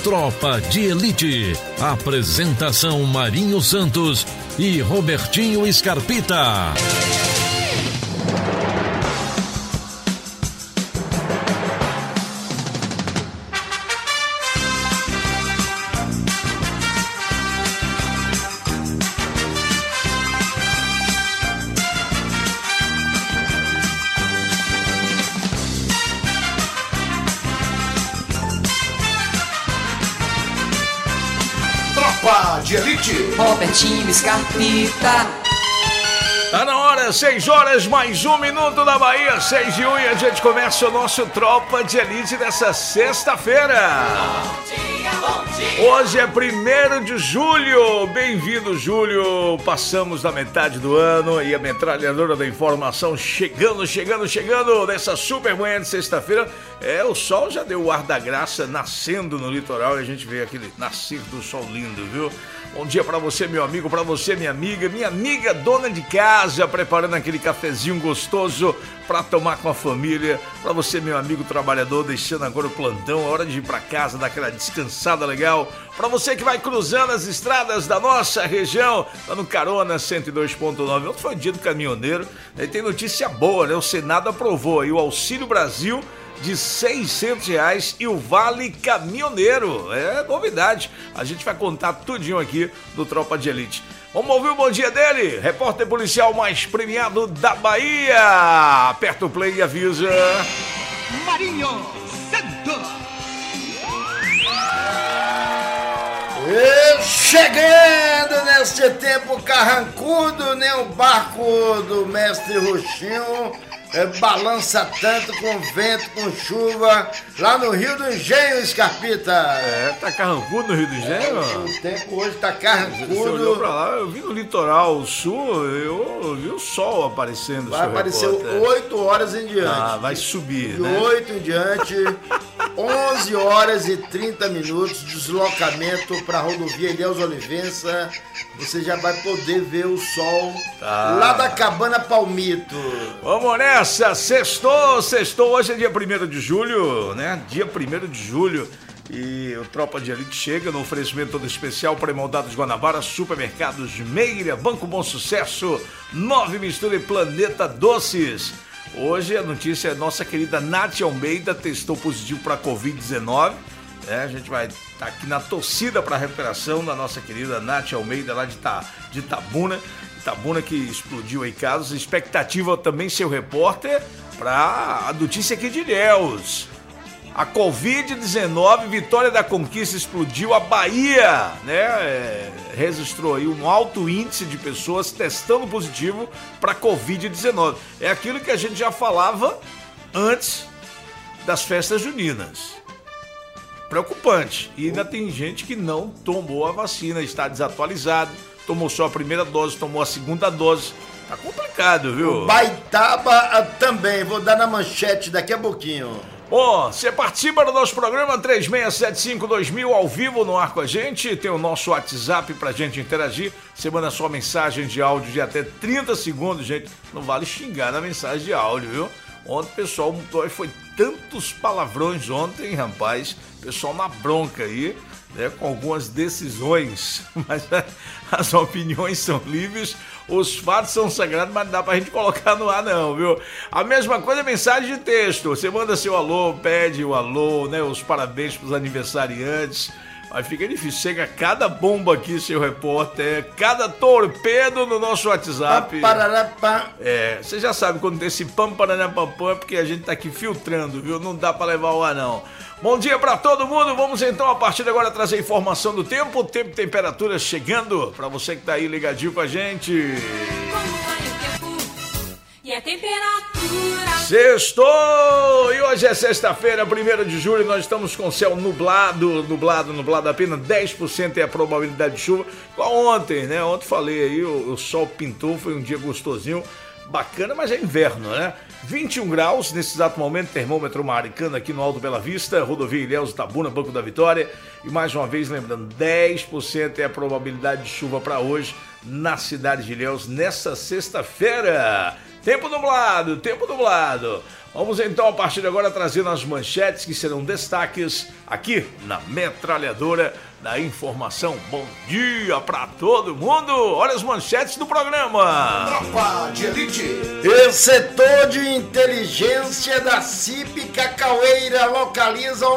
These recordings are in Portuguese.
Tropa de Elite. Apresentação Marinho Santos e Robertinho Scarpita. De Elite, Robertinho Scarpita. Tá na hora, 6 horas mais 1 minuto da Bahia, 6 de 1 e a gente começa o nosso Tropa de Elite dessa sexta-feira. Hoje é 1º de julho, bem-vindo Júlio, passamos da metade do ano e a metralhadora da informação chegando nessa super manhã de sexta-feira. O sol já deu o ar da graça nascendo no litoral e a gente vê aquele nascer do sol lindo, viu? Bom dia pra você, meu amigo, pra você, minha amiga dona de casa, preparando aquele cafezinho gostoso pra tomar com a família. Pra você, meu amigo trabalhador, deixando agora o plantão, é hora de ir pra casa, dar aquela descansada legal. Pra você que vai cruzando as estradas da nossa região, dando carona 102.9. Ontem foi o dia do caminhoneiro, aí tem notícia boa, né? O Senado aprovou aí o Auxílio Brasil de R$600 e o Vale Caminhoneiro. É novidade. A gente vai contar tudinho aqui do Tropa de Elite. Vamos ouvir o bom dia dele, repórter policial mais premiado da Bahia. Aperta o play e avisa. Marinho Santos. Chegando neste tempo carrancudo, né? O barco do mestre Roxinho balança tanto com vento, com chuva, lá no Rio do Engenho, Scarpita. Tá carrancudo no Rio do Engenho? O tempo hoje tá carrancudo. Você olhou pra lá, eu vi no litoral sul, eu vi o sol aparecendo. Vai aparecer 8 horas em diante. Vai subir, de né? 8 em diante, 11 horas e 30 minutos, deslocamento pra rodovia Ilhéus Olivença. Você já vai poder ver o sol lá da Cabana Palmito. Vamos nessa, sextou, hoje é dia 1º de julho, né? Dia 1º de julho e o Tropa de Elite chega no oferecimento todo especial para Pré-Moldados Guanabara, Supermercados Meira, Banco Bom Sucesso, Nove Mistura e Planeta Doces. Hoje a notícia é nossa querida Nath Almeida testou positivo para Covid-19. A gente vai estar aqui na torcida para a recuperação da nossa querida Nath Almeida, lá de Itabuna. Itabuna que explodiu aí casos. Expectativa também, seu repórter, para a notícia aqui de Ilhéus. A Covid-19, Vitória da Conquista explodiu, a Bahia, né? Registrou aí um alto índice de pessoas testando positivo para Covid-19. É aquilo que a gente já falava antes das festas juninas. Preocupante. E ainda tem gente que não tomou a vacina, está desatualizado, tomou só a primeira dose, tomou a segunda dose. Tá complicado, viu? O Baitaba também, vou dar na manchete daqui a pouquinho. Você participa do nosso programa 3675-2000 ao vivo no ar com a gente, tem o nosso WhatsApp pra gente interagir, você manda sua mensagem de áudio de até 30 segundos, gente, não vale xingar na mensagem de áudio, viu? Ontem o pessoal mudou, foi tantos palavrões ontem, rapaz, pessoal na bronca aí, né, com algumas decisões, mas as opiniões são livres, os fatos são sagrados, mas não dá pra gente colocar no ar não, viu? A mesma coisa é mensagem de texto, você manda seu alô, pede o alô, né, os parabéns pros aniversariantes, mas fica difícil, chega cada bomba aqui, seu repórter, cada torpedo no nosso WhatsApp. Você já sabe quando tem esse pam-paranapam é porque a gente tá aqui filtrando, viu? Não dá pra levar o ar não. Bom dia pra todo mundo, vamos então a partir de agora trazer informação do tempo, tempo e temperatura chegando pra você que tá aí ligadinho com a gente. Como vai o tempo e a temperatura? Sextou! E hoje é sexta-feira, 1º de julho, nós estamos com céu nublado, apenas 10% é a probabilidade de chuva, igual ontem, né? Ontem falei aí, o sol pintou, foi um dia gostosinho, bacana, mas é inverno, né? 21 graus, nesse exato momento, termômetro marcando aqui no Alto Bela Vista, rodovia Ilhéus, Itabuna, Banco da Vitória. E mais uma vez, lembrando, 10% é a probabilidade de chuva para hoje na cidade de Ilhéus, nessa sexta-feira. Tempo nublado. Vamos então, a partir de agora, trazendo as manchetes que serão destaques aqui na Metralhadora da Informação. Bom dia pra todo mundo! Olha as manchetes do programa. Tropa de Elite. O setor de inteligência da CIP Cacaueira localiza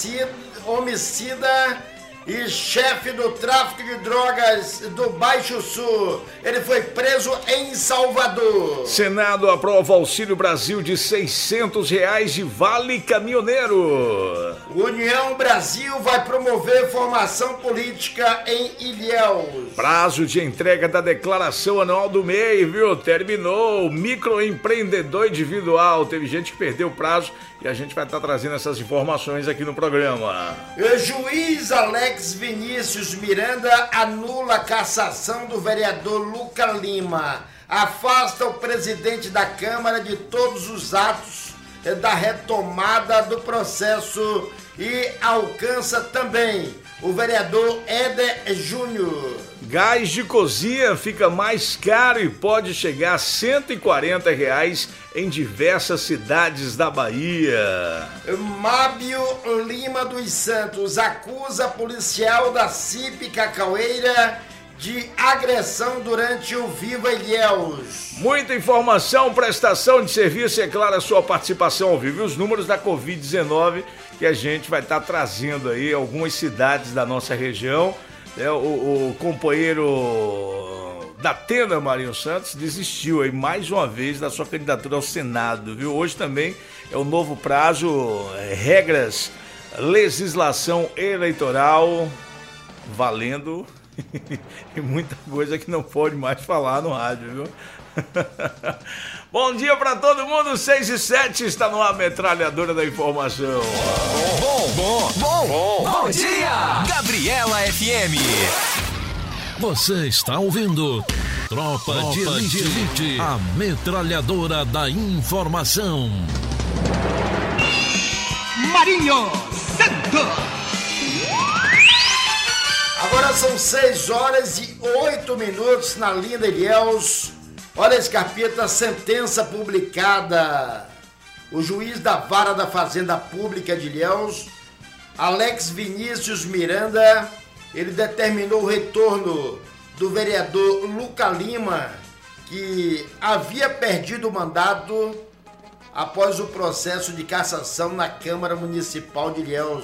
homicida e chefe do tráfico de drogas do Baixo Sul. Ele foi preso em Salvador. Senado aprova Auxílio Brasil de R$600 de Vale Caminhoneiro. União Brasil vai promover formação política em Ilhéus. Prazo de entrega da declaração anual do MEI, viu? Terminou. Microempreendedor individual. Teve gente que perdeu o prazo e a gente vai estar trazendo essas informações aqui no programa. O juiz Alex Vinícius Miranda anula a cassação do vereador Luca Lima. Afasta o presidente da Câmara de todos os atos da retomada do processo e alcança também o vereador Éder Júnior. Gás de cozinha fica mais caro e pode chegar a R$140 em diversas cidades da Bahia. Mábio Lima dos Santos acusa policial da CIP Cacaueira de agressão durante o Viva Ilhéus. Muita informação, prestação de serviço e, é claro, a sua participação ao vivo. E os números da Covid-19 que a gente vai estar trazendo aí, algumas cidades da nossa região. O companheiro da Tenda, Marinho Santos, desistiu aí mais uma vez da sua candidatura ao Senado, viu? Hoje também é o novo prazo, regras, legislação eleitoral, valendo e muita coisa que não pode mais falar no rádio, viu? Bom dia pra todo mundo, 6h07, está no ar a Metralhadora da Informação. Bom dia! Gabriela FM. Você está ouvindo Tropa de Elite, a Metralhadora da Informação. Marinho Santos. Agora são 6h08 na linda Ilhéus. Olha, Scarpeta, sentença publicada. O juiz da Vara da Fazenda Pública de Ilhéus, Alex Vinícius Miranda, ele determinou o retorno do vereador Luca Lima, que havia perdido o mandato após o processo de cassação na Câmara Municipal de Ilhéus.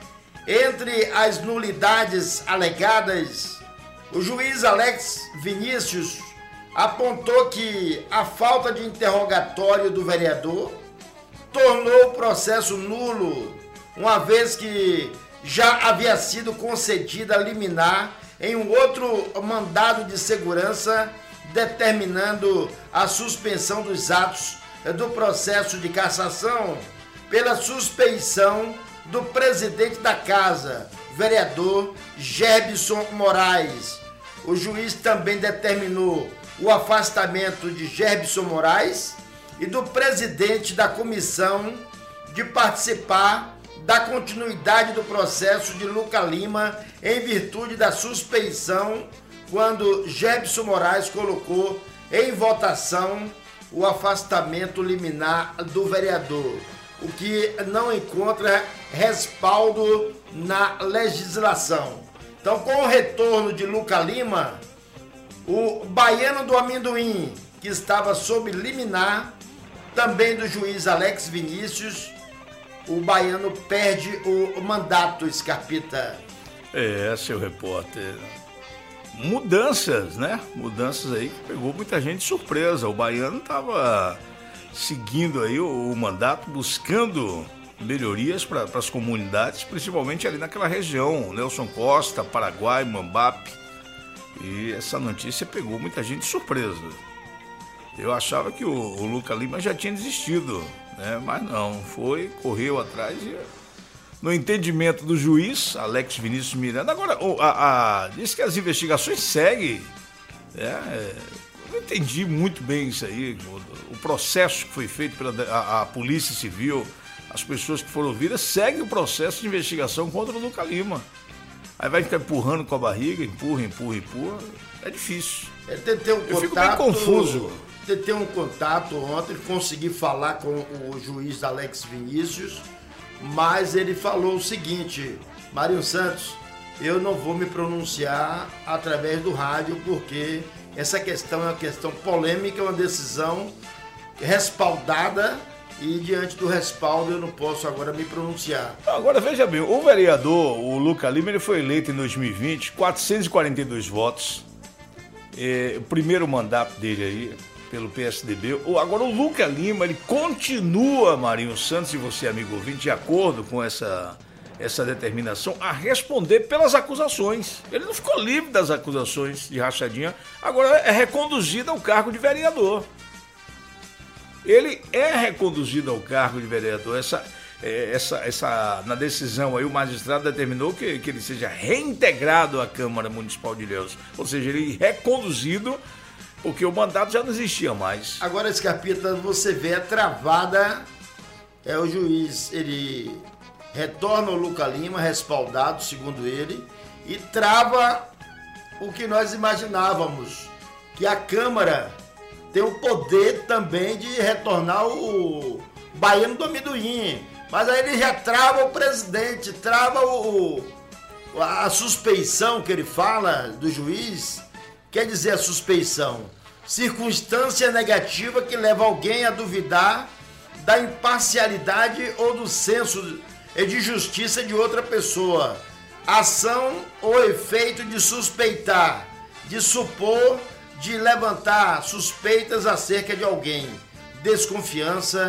Entre as nulidades alegadas, o juiz Alex Vinícius apontou que a falta de interrogatório do vereador tornou o processo nulo, uma vez que já havia sido concedida liminar em um outro mandado de segurança determinando a suspensão dos atos do processo de cassação pela suspeição do presidente da casa, vereador Gerbson Moraes. O juiz também determinou o afastamento de Gerbson Moraes e do presidente da comissão de participar da continuidade do processo de Luca Lima em virtude da suspeição quando Gerbson Moraes colocou em votação o afastamento liminar do vereador, o que não encontra respaldo na legislação. Então, com o retorno de Luca Lima, o baiano do amendoim, que estava sob liminar, também do juiz Alex Vinícius, o baiano perde o mandato, Scarpita. Seu repórter. Mudanças, né? Mudanças aí que pegou muita gente de surpresa. O baiano estava seguindo aí o mandato, buscando melhorias para as comunidades, principalmente ali naquela região, Nelson Costa, Paraguai, Mambape. E essa notícia pegou muita gente de surpresa. Eu achava que o Luca Lima já tinha desistido, né? Mas não, correu atrás e, no entendimento do juiz, Alex Vinícius Miranda, agora diz que as investigações seguem, não entendi muito bem isso aí, o processo que foi feito pela Polícia Civil, as pessoas que foram ouvidas, segue o processo de investigação contra o Luca Lima. Aí vai ficar empurrando com a barriga, empurra, é difícil. Ele tem que ter um Eu fico bem confuso. ter um contato ontem, consegui falar com o juiz Alex Vinícius, mas ele falou o seguinte: Marinho Santos, eu não vou me pronunciar através do rádio, porque essa questão é uma questão polêmica, é uma decisão respaldada, e diante do respaldo eu não posso agora me pronunciar. Agora veja bem, o vereador, o Luca Lima, ele foi eleito em 2020, 442 votos, o primeiro mandato dele aí, pelo PSDB. Agora o Luca Lima, ele continua, Marinho Santos e você, amigo ouvinte, de acordo com essa determinação, a responder pelas acusações. Ele não ficou livre das acusações de rachadinha, agora é reconduzido ao cargo de vereador. Ele é reconduzido ao cargo de vereador. Na decisão aí, o magistrado determinou que ele seja reintegrado à Câmara Municipal de Ilhéus. Ou seja, ele reconduzido, porque o mandato já não existia mais. Agora, Scarpita, você vê a travada, o juiz, ele retorna o Luca Lima, respaldado, segundo ele, e trava o que nós imaginávamos, que a Câmara tem o poder também de retornar o baiano do amendoim. Mas aí ele já trava o presidente, trava a suspeição que ele fala do juiz. Quer dizer, a suspeição, circunstância negativa que leva alguém a duvidar da imparcialidade ou do senso de justiça de outra pessoa. Ação ou efeito de suspeitar, de supor, de levantar suspeitas acerca de alguém. Desconfiança,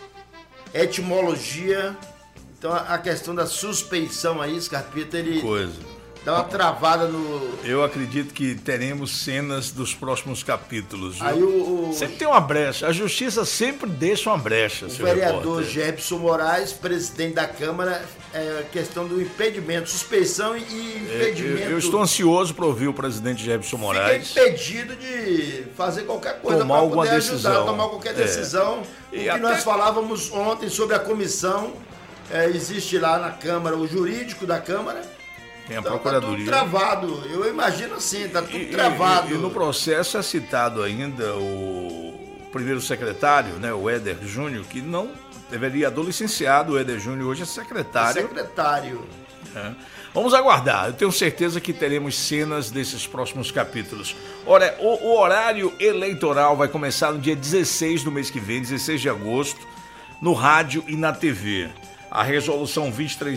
etimologia. Então a questão da suspeição aí, Scarpita, ele dá uma travada no... Eu acredito que teremos cenas dos próximos capítulos. Aí sempre tem uma brecha. A justiça sempre deixa uma brecha. O vereador Jefferson Moraes, presidente da Câmara, questão do impedimento, suspeição e impedimento. Eu estou ansioso para ouvir o presidente Jefferson Moraes. Fica impedido de fazer qualquer coisa, tomar alguma decisão. Tomar qualquer decisão. O que nós falávamos ontem sobre a comissão, existe lá na Câmara o jurídico da Câmara. Tem a Procuradoria. Tá tudo travado, eu imagino assim, tá tudo travado. E no processo é citado ainda o primeiro secretário, né, o Éder Júnior, que não vereador licenciado, o Éder Júnior hoje é secretário. Vamos aguardar, eu tenho certeza que teremos cenas desses próximos capítulos. Ora, o horário eleitoral vai começar no dia 16 do mês que vem, 16 de agosto, no rádio e na TV. A resolução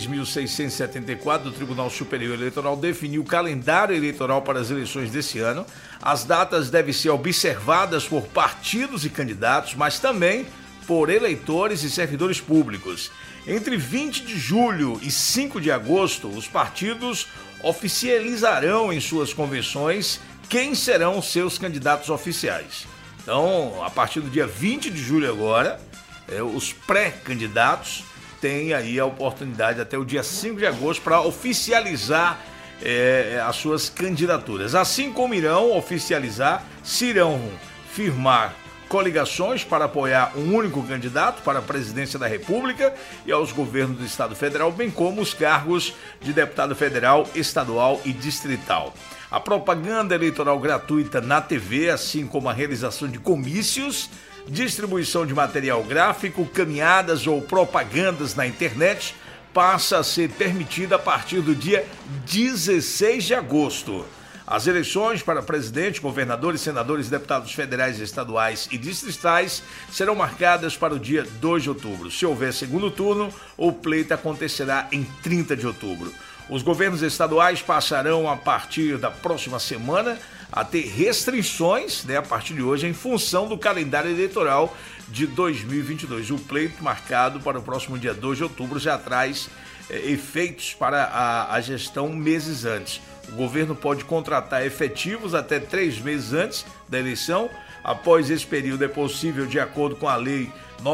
23.674 do Tribunal Superior Eleitoral definiu o calendário eleitoral para as eleições desse ano. As datas devem ser observadas por partidos e candidatos, mas também por eleitores e servidores públicos. Entre 20 de julho e 5 de agosto, os partidos oficializarão em suas convenções quem serão seus candidatos oficiais. Então, a partir do dia 20 de julho agora, os pré-candidatos têm aí a oportunidade até o dia 5 de agosto para oficializar as suas candidaturas. Assim como irão oficializar, se irão firmar coligações para apoiar um único candidato para a presidência da República e aos governos do Estado Federal, bem como os cargos de deputado federal, estadual e distrital. A propaganda eleitoral gratuita na TV, assim como a realização de comícios, distribuição de material gráfico, caminhadas ou propagandas na internet, passa a ser permitida a partir do dia 16 de agosto. As eleições para presidente, governadores, senadores, deputados federais, estaduais e distritais serão marcadas para o dia 2 de outubro. Se houver segundo turno, o pleito acontecerá em 30 de outubro. Os governos estaduais passarão, a partir da próxima semana, a ter restrições, a partir de hoje, em função do calendário eleitoral de 2022. O pleito marcado para o próximo dia 2 de outubro já traz efeitos para a gestão meses antes. O governo pode contratar efetivos até 3 meses antes da eleição. Após esse período, é possível, de acordo com a Lei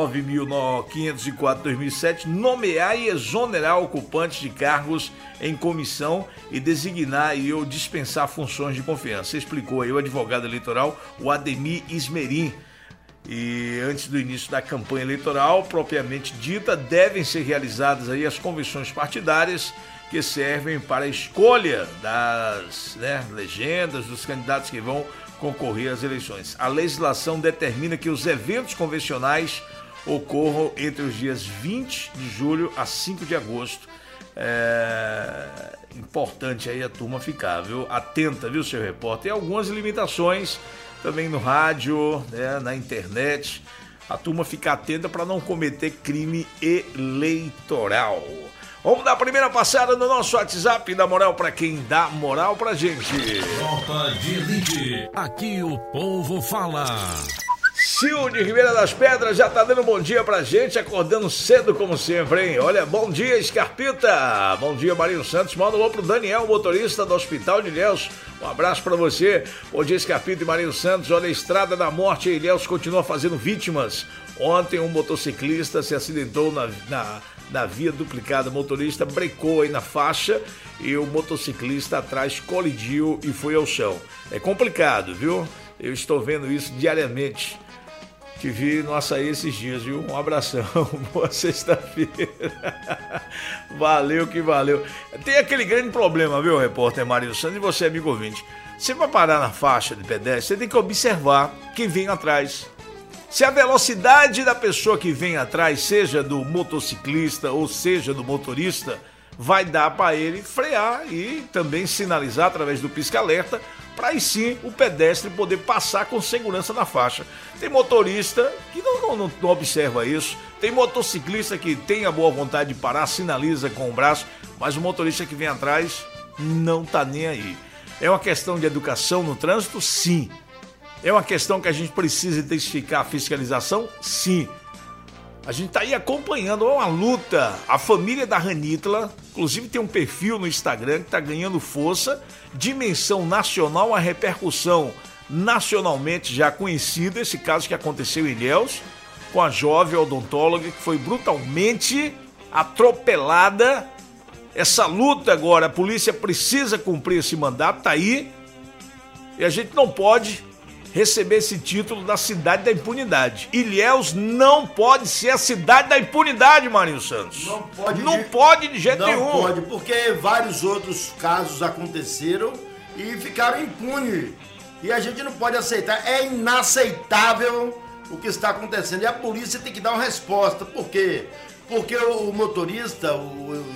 9.504/2007, nomear e exonerar ocupantes de cargos em comissão e designar ou dispensar funções de confiança. Explicou aí o advogado eleitoral, o Ademir Ismerim. E antes do início da campanha eleitoral propriamente dita, devem ser realizadas aí as convenções partidárias que servem para a escolha das legendas, dos candidatos que vão concorrer às eleições. A legislação determina que os eventos convencionais ocorram entre os dias 20 de julho a 5 de agosto. É importante aí a turma ficar, viu? Atenta, viu, seu repórter? Tem algumas limitações também no rádio, né, na internet. A turma fica atenta para não cometer crime eleitoral. Vamos dar a primeira passada no nosso WhatsApp, dar moral para quem dá moral pra gente. Tropa de Elite, aqui o povo fala. Sil de Ribeira das Pedras já tá dando bom dia pra gente, acordando cedo como sempre, hein? Olha, bom dia, Scarpita. Bom dia, Marinho Santos. Manda um alô pro Daniel, motorista do Hospital de Ilhéus. Um abraço pra você. Bom dia, Scarpita e Marinho Santos. Olha, a Estrada da Morte em Ilhéus continua fazendo vítimas. Ontem um motociclista se acidentou na via duplicada. O motorista brecou aí na faixa e o motociclista atrás colidiu e foi ao chão. É complicado, viu? Eu estou vendo isso diariamente. Te vi no Açaí esses dias, viu? Um abração, boa sexta-feira. Valeu que valeu. Tem aquele grande problema, viu, repórter Marinho Santos, e você, amigo ouvinte. Você vai parar na faixa de pedestre, você tem que observar quem vem atrás. Se a velocidade da pessoa que vem atrás, seja do motociclista ou seja do motorista, vai dar para ele frear e também sinalizar através do pisca-alerta, para aí sim o pedestre poder passar com segurança na faixa. Tem motorista que não observa isso, tem motociclista que tem a boa vontade de parar, sinaliza com o braço, mas o motorista que vem atrás não tá nem aí. É uma questão de educação no trânsito? Sim. É uma questão que a gente precisa intensificar a fiscalização? Sim. A gente tá aí acompanhando uma luta. A família da Ranitla, inclusive tem um perfil no Instagram que tá ganhando força, dimensão nacional, a repercussão nacionalmente já conhecida, esse caso que aconteceu em Ilhéus, com a jovem odontóloga que foi brutalmente atropelada. Essa luta agora, a polícia precisa cumprir esse mandato, tá aí, e a gente não pode receber esse título da cidade da impunidade. Ilhéus não pode ser a cidade da impunidade, Marinho Santos. Não pode de jeito nenhum. Não pode, porque vários outros casos aconteceram e ficaram impunes. E a gente não pode aceitar. É inaceitável o que está acontecendo. E a polícia tem que dar uma resposta. Por quê? Porque o motorista, o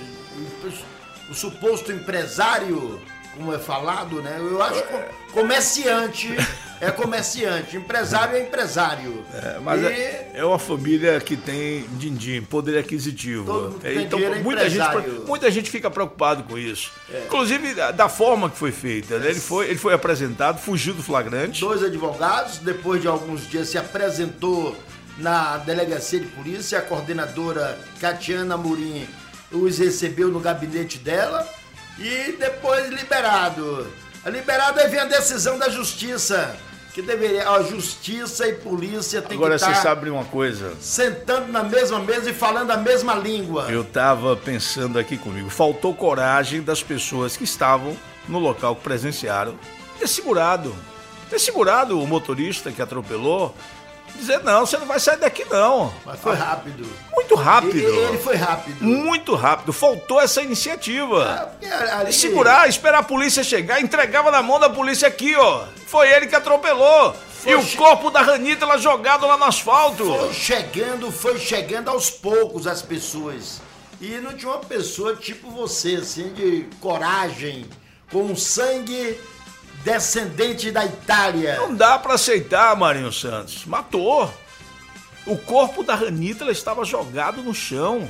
suposto empresário, como é falado, né? Eu acho que comerciante é comerciante, empresário é empresário. Mas é uma família que tem din-din, poder aquisitivo. Então muita gente fica preocupado com isso. Inclusive da forma que foi feita, né? Ele foi apresentado, fugiu do flagrante. 2 advogados, depois de alguns dias se apresentou na delegacia de polícia, a coordenadora Catiana Amorim os recebeu no gabinete dela. E depois liberado. Liberado, aí vem a decisão da justiça. Que deveria. A justiça e polícia tem Agora, que estar. Você sabe uma coisa? Sentando na mesma mesa e falando a mesma língua. Eu tava pensando aqui comigo. Faltou coragem das pessoas que estavam no local, que presenciaram, ter segurado o motorista que atropelou. Dizer, não, você não vai sair daqui não. Mas foi rápido. Muito rápido. Ele foi rápido. Muito rápido. Faltou essa iniciativa. Segurar, esperar a polícia chegar, entregava na mão da polícia aqui, ó. Foi ele que atropelou. E o corpo da Ranitla jogado lá no asfalto. Foi chegando aos poucos as pessoas. E não tinha uma pessoa tipo você, assim, de coragem, com sangue descendente da Itália. Não dá pra aceitar, Marinho Santos. Matou. O corpo da Ranitla estava jogado no chão.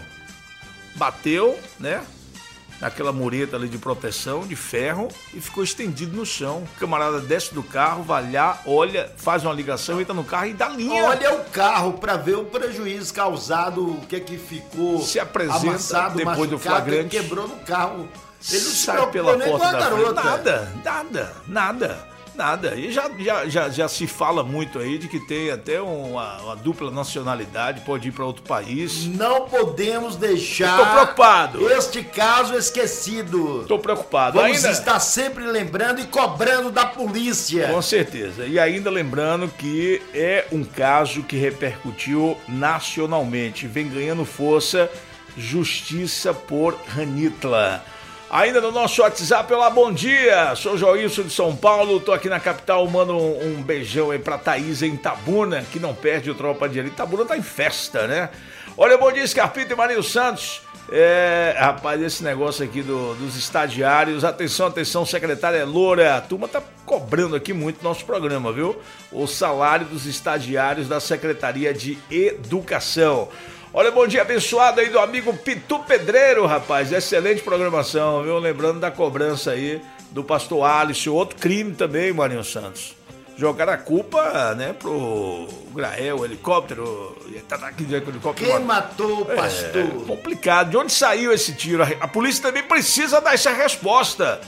Bateu, né? Naquela mureta ali de proteção, de ferro, e ficou estendido no chão. O camarada desce do carro, vai lá, olha, faz uma ligação, entra no carro e dá linha. Olha o carro pra ver o prejuízo causado, o que é que ficou. Se apresenta amassado, depois machucado, do flagrante. Ele quebrou no carro. Ele não sai pela porta da frente. Nada. E já se fala muito aí de que tem até uma dupla nacionalidade, pode ir para outro país. Não podemos deixar. Tô preocupado. Este caso esquecido. Tô preocupado. Vamos estar sempre lembrando e cobrando da polícia. Com certeza. E ainda lembrando que é um caso que repercutiu nacionalmente. Vem ganhando força, justiça por Ranitla. Ainda no nosso WhatsApp, olá, bom dia, sou Joilson de São Paulo, tô aqui na capital, mando um beijão aí pra Thaís em Itabuna, que não perde o Tropa de Elite. Itabuna tá em festa, né? Olha, bom dia, Scarpita e Marinho Santos. Rapaz, esse negócio aqui dos estagiários, atenção, secretária Loura, a turma tá cobrando aqui muito nosso programa, viu? O salário dos estagiários da Secretaria de Educação. Olha, bom dia abençoado aí do amigo Pitu Pedreiro, rapaz, excelente programação, viu? Lembrando da cobrança aí do pastor Alisson, outro crime também, Marinho Santos. Jogaram a culpa, né, pro Grael, o helicóptero. Tá aqui dentro do helicóptero. Quem matou o pastor? Complicado. De onde saiu esse tiro? A polícia também precisa dar essa resposta.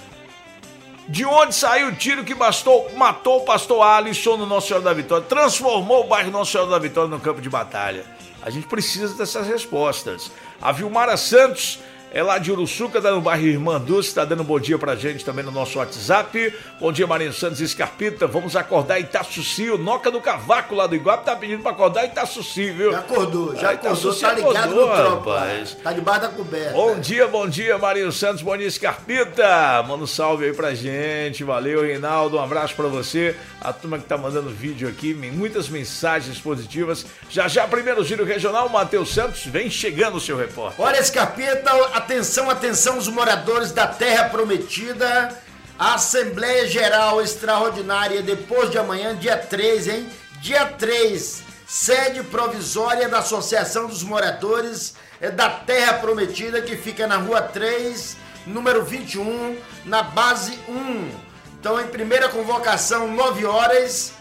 De onde saiu o tiro que matou o pastor Alisson no Nossa Senhora da Vitória? Transformou o bairro Nossa Senhora da Vitória no campo de batalha. A gente precisa dessas respostas. A Vilmara Santos é lá de Uruçuca, no bairro Irmã Dulce, tá dando um bom dia pra gente também no nosso WhatsApp. Bom dia, Marinho Santos e Scarpita. Vamos acordar Itaçuci, o Noca do Cavaco lá do Iguape tá pedindo pra acordar Itaçuci, viu? Já acordou, Itaçuci tá ligado acordou, no Tropa. rapaz. Tá debaixo da coberta. Bom dia, Marinho Santos, bom dia, Scarpita. Manda um salve aí pra gente, valeu, Reinaldo, um abraço pra você. A turma que tá mandando vídeo aqui, muitas mensagens positivas. Já, primeiro giro regional, Matheus Santos, vem chegando o seu repórter. Olha, Scarpita, atenção, os moradores da Terra Prometida. A Assembleia Geral Extraordinária depois de amanhã, dia 3, hein? Dia 3, sede provisória da Associação dos Moradores da Terra Prometida, que fica na Rua 3, número 21, na base 1. Então, em primeira convocação, 9 horas,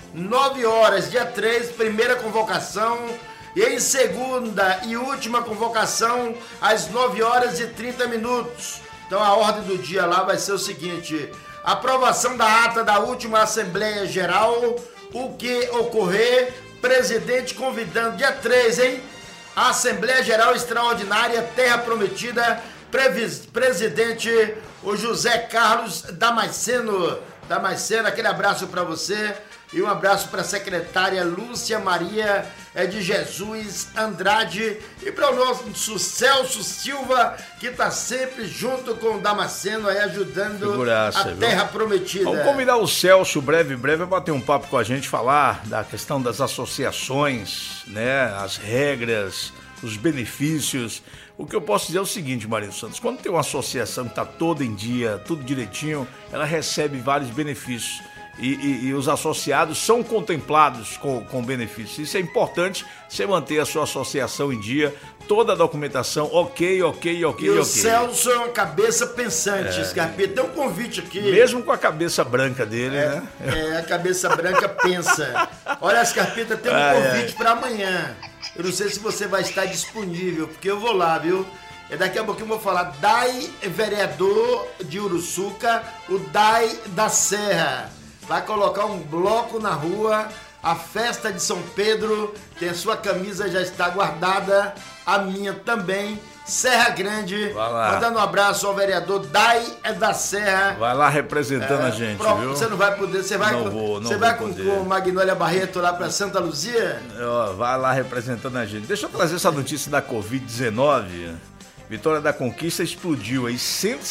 dia 3, primeira convocação. E em segunda e última convocação, às 9 horas e 30 minutos. Então a ordem do dia lá vai ser o seguinte: aprovação da ata da última Assembleia Geral, o que ocorrer, presidente convidando, dia 3, hein? A Assembleia Geral Extraordinária Terra Prometida, presidente o José Carlos Damasceno, aquele abraço para você. E um abraço para a secretária Lúcia Maria de Jesus Andrade e para o nosso Celso Silva, que está sempre junto com o Damasceno aí ajudando a Terra Prometida. Vamos convidar o Celso breve a bater um papo com a gente, falar da questão das associações, né, as regras, os benefícios. O que eu posso dizer é o seguinte, Marinho Santos, quando tem uma associação que está toda em dia, tudo direitinho, ela recebe vários benefícios. E os associados são contemplados com benefícios. Isso é importante, você manter a sua associação em dia, toda a documentação, ok. O Celso é uma cabeça pensante, Scarpita. Tem um convite aqui. Mesmo com a cabeça branca dele, né? A cabeça branca pensa. Olha, Scarpita, tem um convite para amanhã. Eu não sei se você vai estar disponível, porque eu vou lá, viu? Daqui a pouquinho eu vou falar Dai vereador de Uruçuca, o Dai da Serra. Vai colocar um bloco na rua, a festa de São Pedro, tem a sua camisa, já está guardada, a minha também, Serra Grande. Vai lá. Mandando um abraço ao vereador Dai da Serra. Vai lá representando a gente, viu? Você não vai poder, você vai, com o Magnólia Barreto lá para Santa Luzia? Vai lá representando a gente. Deixa eu trazer essa notícia da Covid-19. Vitória da Conquista explodiu aí,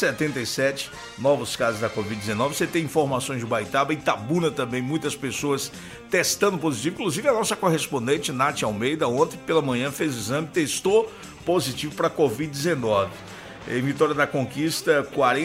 177 novos casos da Covid-19. Você tem informações de Ubaitaba, Itabuna também, muitas pessoas testando positivo. Inclusive a nossa correspondente, Nath Almeida, ontem pela manhã fez exame, testou positivo para Covid-19. Em Vitória da Conquista,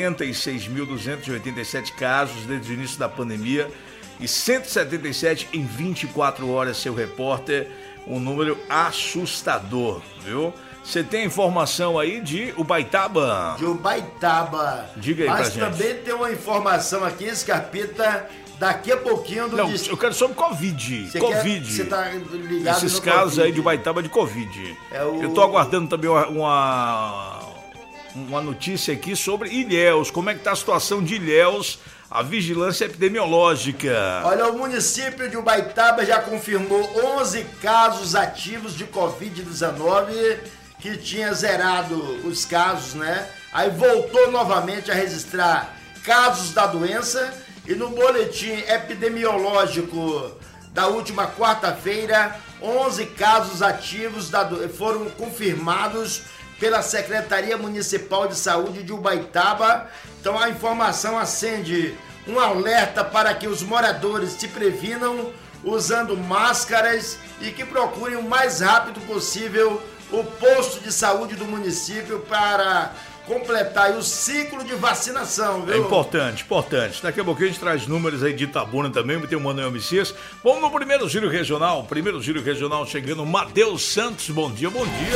46.287 casos desde o início da pandemia e 177 em 24 horas, seu repórter. Um número assustador, viu? Você tem informação aí de Ubaitaba? De Ubaitaba. Diga aí pra gente. Mas também tem uma informação aqui, Scarpita, daqui a pouquinho... Eu quero sobre Covid. Você tá ligado esses no casos COVID. aí de Ubaitaba de Covid. Eu tô aguardando também uma notícia aqui sobre Ilhéus. Como é que tá a situação de Ilhéus, a vigilância epidemiológica? Olha, o município de Ubaitaba já confirmou 11 casos ativos de Covid-19, que tinha zerado os casos, né? Aí voltou novamente a registrar casos da doença e no boletim epidemiológico da última quarta-feira, 11 casos ativos foram confirmados pela Secretaria Municipal de Saúde de Ubaitaba. Então a informação acende um alerta para que os moradores se previnam usando máscaras e que procurem o mais rápido possível o posto de saúde do município para completar aí o ciclo de vacinação, viu? É importante. Daqui a pouquinho a gente traz números aí de Itabuna também, tem o Manuel Messias. Vamos no primeiro giro regional. Chegando, Matheus Santos. Bom dia.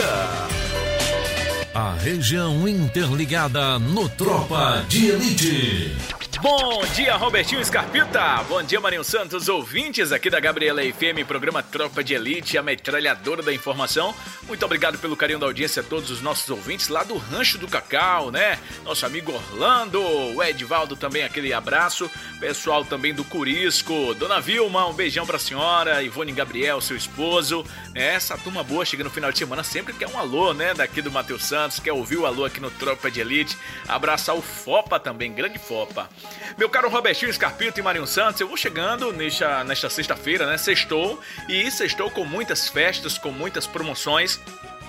A região interligada no Tropa de Elite. Bom dia, Robertinho Scarpita. Bom dia, Marinho Santos, ouvintes aqui da Gabriela FM, programa Tropa de Elite, a metralhadora da informação. Muito obrigado pelo carinho da audiência a todos os nossos ouvintes lá do Rancho do Cacau, né? Nosso amigo Orlando, o Edvaldo também, aquele abraço. Pessoal também do Curisco, Dona Vilma, um beijão pra senhora, Ivone Gabriel, seu esposo. Essa turma boa chega no final de semana, sempre quer um alô, né? Daqui do Matheus Santos, quer ouvir o alô aqui no Tropa de Elite. Abraçar o Fopa também, grande Fopa. Meu caro Robertinho Scarpito e Marinho Santos, eu vou chegando nesta sexta-feira, né? Sextou com muitas festas, com muitas promoções.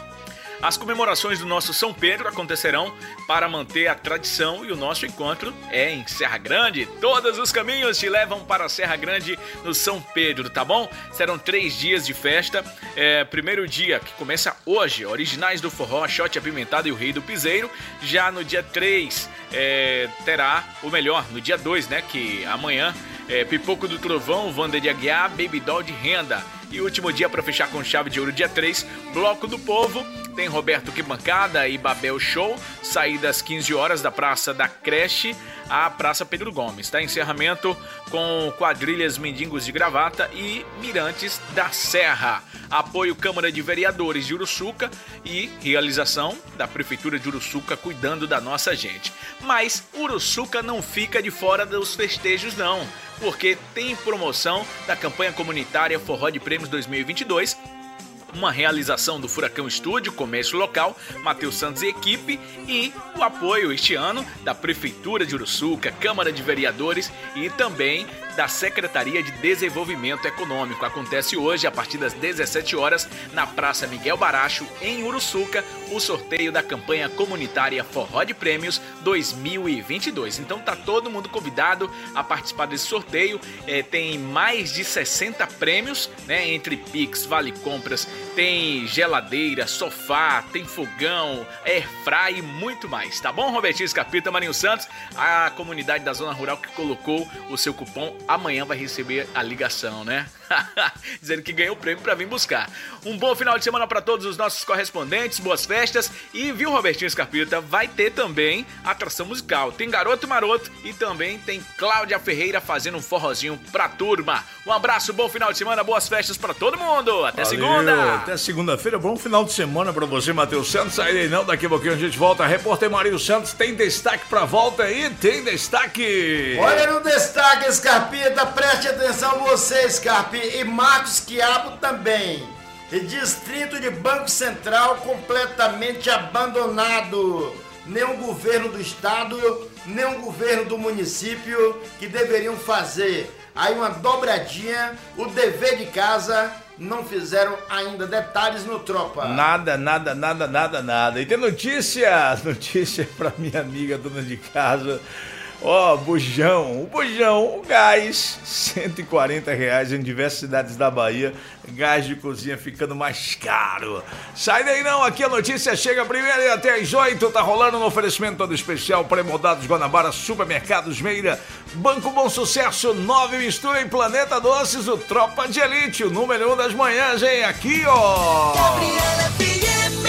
As comemorações do nosso São Pedro acontecerão para manter a tradição e o nosso encontro é em Serra Grande. Todos os caminhos te levam para a Serra Grande no São Pedro, tá bom? Serão 3 dias de festa. Primeiro dia, que começa hoje, Originais do Forró, Shot Apimentado e o Rei do Piseiro. Já no dia 3 terá, ou melhor, no dia 2, né, que amanhã, Pipoco do Trovão, Wanda de Aguiar, Baby Doll de Renda. E último dia para fechar com chave de ouro, dia 3, Bloco do Povo. Tem Roberto Quibancada e Babel Show, saída às 15 horas da Praça da Creche à Praça Pedro Gomes, tá? Encerramento com quadrilhas Mendigos de Gravata e Mirantes da Serra. Apoio Câmara de Vereadores de Uruçuca e realização da Prefeitura de Uruçuca cuidando da nossa gente. Mas Uruçuca não fica de fora dos festejos não, porque tem promoção da campanha comunitária Forró de Prêmios 2022, uma realização do Furacão Estúdio, comércio local, Matheus Santos e equipe, e o apoio este ano da Prefeitura de Uruçuca, Câmara de Vereadores e também da Secretaria de Desenvolvimento Econômico. Acontece hoje, a partir das 17 horas, na Praça Miguel Baracho, em Uruçuca, o sorteio da campanha comunitária Forró de Prêmios 2022. Então tá todo mundo convidado a participar desse sorteio. Tem mais de 60 prêmios, né, entre Pix, Vale Compras, tem geladeira, sofá, tem fogão, airfry e muito mais, tá bom, Robertinho Scarpita, Marinho Santos? A comunidade da Zona Rural que colocou o seu cupom amanhã vai receber a ligação, né? Dizendo que ganhou o prêmio pra vir buscar. Um bom final de semana pra todos os nossos correspondentes, boas festas. E viu, Robertinho Scarpita, vai ter também atração musical. Tem Garoto Maroto e também tem Cláudia Ferreira fazendo um forrozinho pra turma. Um abraço, bom final de semana, boas festas pra todo mundo. Até segunda. Até segunda-feira, bom final de semana pra você, Matheus Santos. Sairei não, daqui a pouquinho a gente volta. Repórter Marinho Santos, tem destaque pra volta aí? Tem destaque. Olha no destaque, Scarpita, preste atenção você, Scarpita. E Marcos Quiabo também. Distrito de Banco Central completamente abandonado. Nem o governo do estado, nem o governo do município que deveriam fazer aí uma dobradinha, o dever de casa, não fizeram ainda. Detalhes no Tropa. Nada. E tem notícia pra minha amiga dona de casa. Bujão, o gás, R$140 em diversas cidades da Bahia, gás de cozinha ficando mais caro. Sai daí não, aqui a notícia chega primeiro e até às 8, tá rolando um oferecimento todo especial, Pré-moldados Guanabara, Supermercados Meira, Banco Bom Sucesso, 9 Mistura e Planeta Doces, o Tropa de Elite, o número 1 das manhãs, hein, aqui Gabriela FM.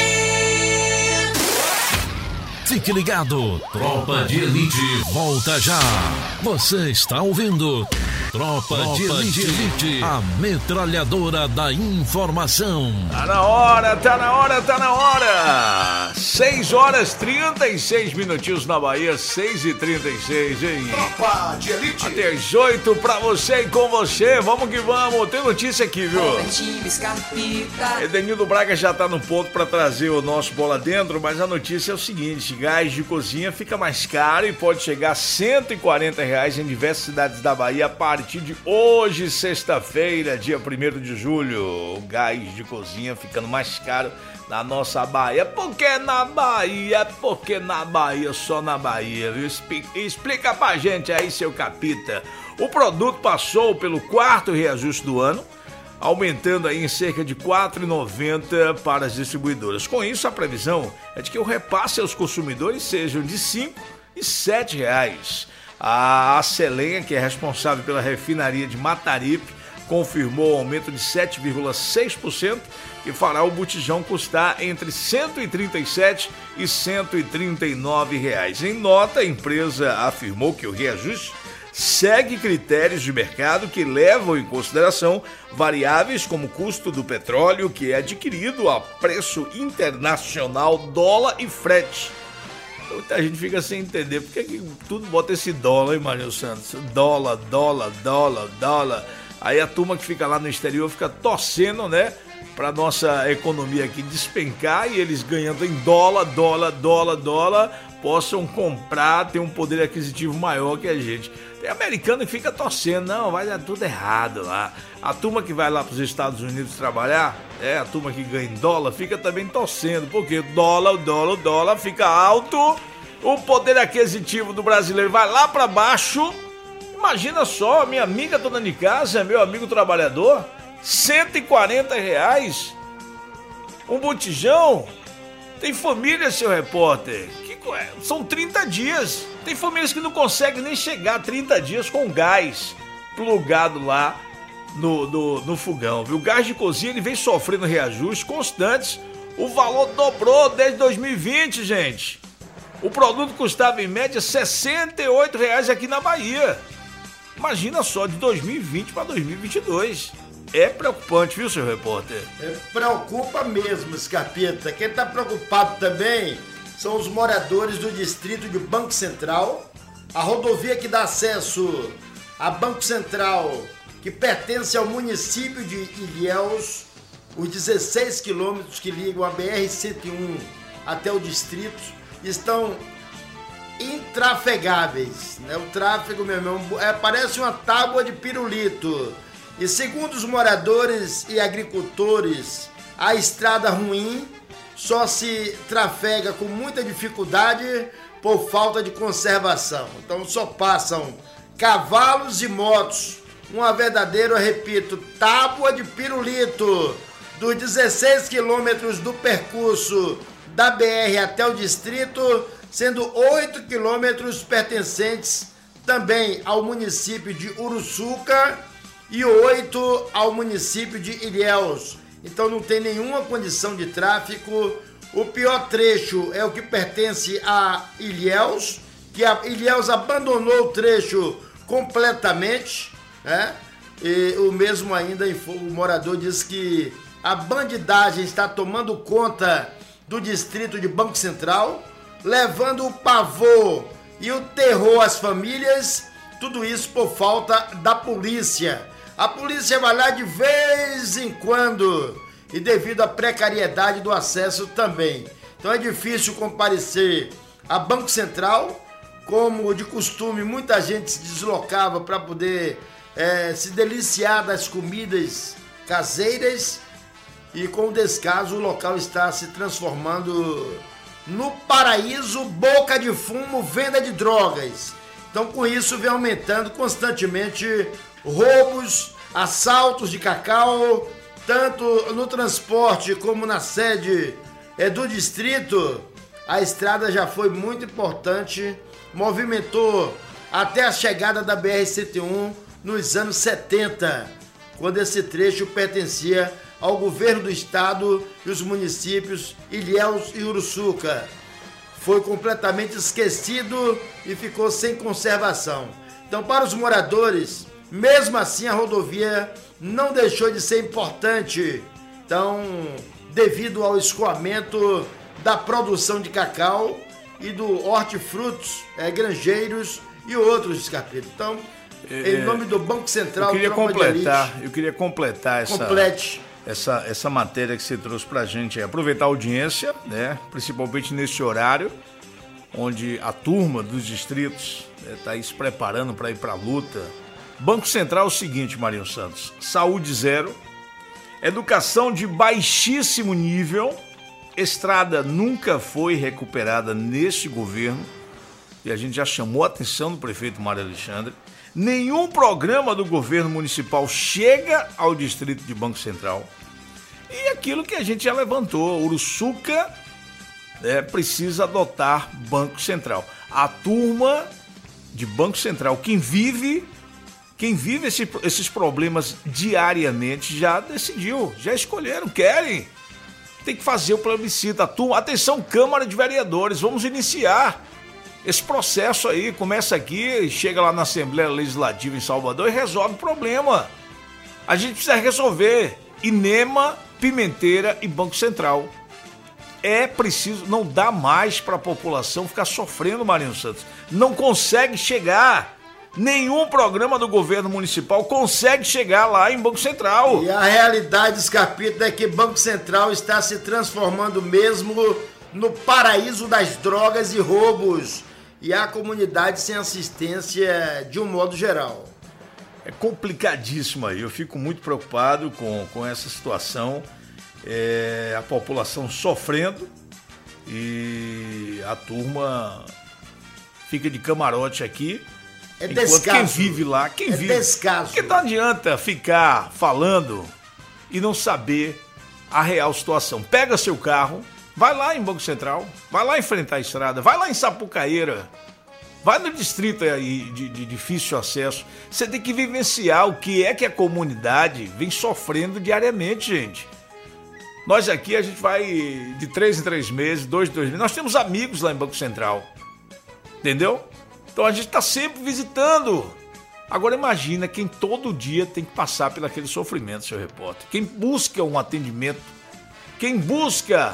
Fique ligado, Tropa de Elite volta já. Você está ouvindo Tropa de Elite, a metralhadora da informação. Tá na hora. 6 horas 36 minutinhos na Bahia, 6h36, hein? Tropa de Elite. Até às 8 pra você e com você, vamos que vamos. Tem notícia aqui, viu? Edenildo Braga já tá no ponto pra trazer o nosso Bola Dentro, mas a notícia é o seguinte: gás de cozinha fica mais caro e pode chegar a R$140 em diversas cidades da Bahia a partir de hoje, sexta-feira, dia 1º de julho. O gás de cozinha ficando mais caro da nossa Bahia. Porque na Bahia, só na Bahia, viu? Explica pra gente aí, seu Capita. O produto passou pelo 4º reajuste do ano, aumentando aí em cerca de R$ 4,90 para as distribuidoras. Com isso, a previsão é de que o repasse aos consumidores sejam de R$ 5 e R$ 7 reais. A Acelenha, que é responsável pela refinaria de Mataripe, confirmou o aumento de 7,6%, que fará o botijão custar entre R$ 137 e R$ 139 reais. Em nota, a empresa afirmou que o reajuste segue critérios de mercado que levam em consideração variáveis como o custo do petróleo, que é adquirido a preço internacional, dólar e frete. Muita gente fica sem entender por que tudo bota esse dólar, hein, Marinho Santos? Dólar. Aí a turma que fica lá no exterior fica torcendo, né, pra nossa economia aqui despencar e eles ganhando em dólar, possam comprar, ter um poder aquisitivo maior que a gente. Tem americano que fica torcendo, não, vai dar tudo errado lá. A turma que vai lá para os Estados Unidos trabalhar, a turma que ganha em dólar, fica também torcendo, porque dólar fica alto, o poder aquisitivo do brasileiro vai lá para baixo. Imagina só, minha amiga dona de casa, meu amigo trabalhador, R$ 140 reais, um botijão. Tem família, seu repórter, são 30 dias. Tem famílias que não conseguem nem chegar a 30 dias com gás plugado lá no fogão, viu? O gás de cozinha ele vem sofrendo reajustes constantes. O valor dobrou desde 2020, gente. O produto custava em média R$ 68 reais aqui na Bahia. Imagina só, de 2020 para 2022. É preocupante, viu, seu repórter? Preocupa mesmo, Escapeta. Quem tá preocupado também são os moradores do distrito de Banco Central. A rodovia que dá acesso a Banco Central, que pertence ao município de Ilhéus, os 16 quilômetros que ligam a BR-101 até o distrito, estão intrafegáveis, né? O tráfego, meu irmão, parece uma tábua de pirulito. E segundo os moradores e agricultores, a estrada ruim só se trafega com muita dificuldade por falta de conservação. Então só passam cavalos e motos, uma verdadeira, eu repito, tábua de pirulito. Dos 16 quilômetros do percurso da BR até o distrito, sendo 8 quilômetros pertencentes também ao município de Uruçuca e 8 ao município de Ilhéus. Então não tem nenhuma condição de tráfego. O pior trecho é o que pertence a Ilhéus, que a Ilhéus abandonou o trecho completamente, né? E o mesmo ainda, o morador diz que a bandidagem está tomando conta do distrito de Banco Central, levando o pavor e o terror às famílias, tudo isso por falta da polícia. A polícia vai lá de vez em quando e devido à precariedade do acesso também. Então é difícil comparecer a Banco Central, como de costume muita gente se deslocava para poder se deliciar das comidas caseiras, e com o descaso o local está se transformando no paraíso, boca de fumo, venda de drogas. Então com isso vem aumentando constantemente roubos, assaltos de cacau, tanto no transporte como na sede do distrito. A estrada já foi muito importante, movimentou até a chegada da BR-101 nos anos 70, quando esse trecho pertencia ao governo do estado e os municípios Ilhéus e Uruçuca. Foi completamente esquecido e ficou sem conservação. Então, para os moradores, mesmo assim, a rodovia não deixou de ser importante. Então, devido ao escoamento da produção de cacau e do hortifrutos, granjeiros e outros, Escapeta. Então, em nome do Banco Central... Eu queria completar essa matéria que você trouxe pra gente. Aproveitar a audiência, né? Principalmente nesse horário, onde a turma dos distritos está aí se preparando para ir para a luta. Banco Central é o seguinte, Marinho Santos: saúde zero, educação de baixíssimo nível, Estrada nunca foi recuperada neste governo, e a gente já chamou a atenção do prefeito Mário Alexandre. Nenhum programa do governo municipal chega ao distrito de Banco Central. E aquilo que a gente já levantou, Uruçuca precisa adotar Banco Central. A turma de Banco Central, quem vive esses problemas diariamente, já decidiu, já escolheram, querem. Tem que fazer o plebiscito. Atenção, Câmara de Vereadores, vamos iniciar esse processo aí. Começa aqui, chega lá na Assembleia Legislativa em Salvador e resolve o problema. A gente precisa resolver INEMA, Pimenteira e Banco Central. É preciso, não dá mais para a população ficar sofrendo, Marinho Santos. Não consegue chegar. Nenhum programa do governo municipal consegue chegar lá em Banco Central. E a realidade, Escarpita, é que Banco Central está se transformando mesmo no paraíso das drogas e roubos. E a comunidade sem assistência de um modo geral. É complicadíssimo aí. Eu fico muito preocupado com essa situação. A população sofrendo e a turma fica de camarote aqui. Enquanto quem vive lá, descaso. Porque não adianta ficar falando e não saber a real situação. Pega seu carro, vai lá em Banco Central, vai lá enfrentar a estrada, vai lá em Sapucaíra, vai no distrito aí de difícil acesso. Você tem que vivenciar o que é que a comunidade vem sofrendo diariamente, gente. Nós aqui, a gente vai de 3 em 3 meses, 2 em 2 meses. Nós temos amigos lá em Banco Central, entendeu? Então a gente está sempre visitando. Agora imagina quem todo dia tem que passar por aquele sofrimento, seu repórter. Quem busca um atendimento, quem busca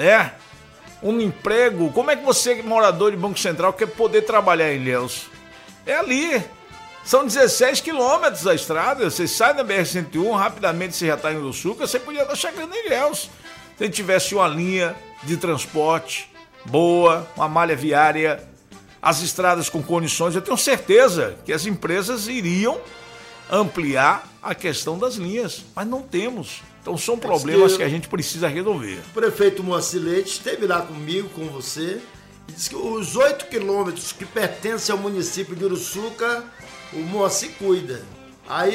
um emprego. Como é que você, morador de Banco Central, quer poder trabalhar em Ilhéus? É ali. São 16 quilômetros a estrada. Você sai da BR-101, rapidamente você já está em Uruçuca, você podia estar chegando em Ilhéus. Se tivesse uma linha de transporte boa, uma malha viária, as estradas com condições, eu tenho certeza que as empresas iriam ampliar a questão das linhas, mas não temos. Então são problemas que a gente precisa resolver. O prefeito Moacir Leite esteve lá comigo, com você, e disse que os 8 quilômetros que pertencem ao município de Uruçuca, o Moacir cuida. Aí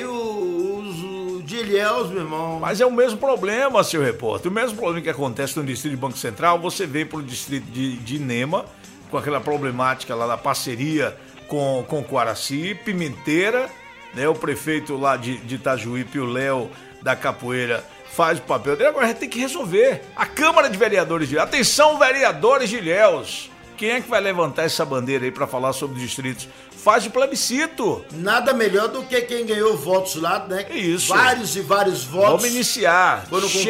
o de Ilhéus, meu irmão... Mas é o mesmo problema, seu repórter. O mesmo problema que acontece no distrito de Banco Central, você vem para o distrito de Inema, com aquela problemática lá da parceria com Coaraci, Pimenteira, né? O prefeito lá de Itajuípe, o Léo da Capoeira, faz o papel dele. Agora a gente tem que resolver. A Câmara de Vereadores de Ilhéus. Atenção, vereadores de Ilhéus. Quem é que vai levantar essa bandeira aí para falar sobre os distritos? Faz o plebiscito. Nada melhor do que quem ganhou votos lá, né? Isso. Vários e vários votos. Vamos iniciar.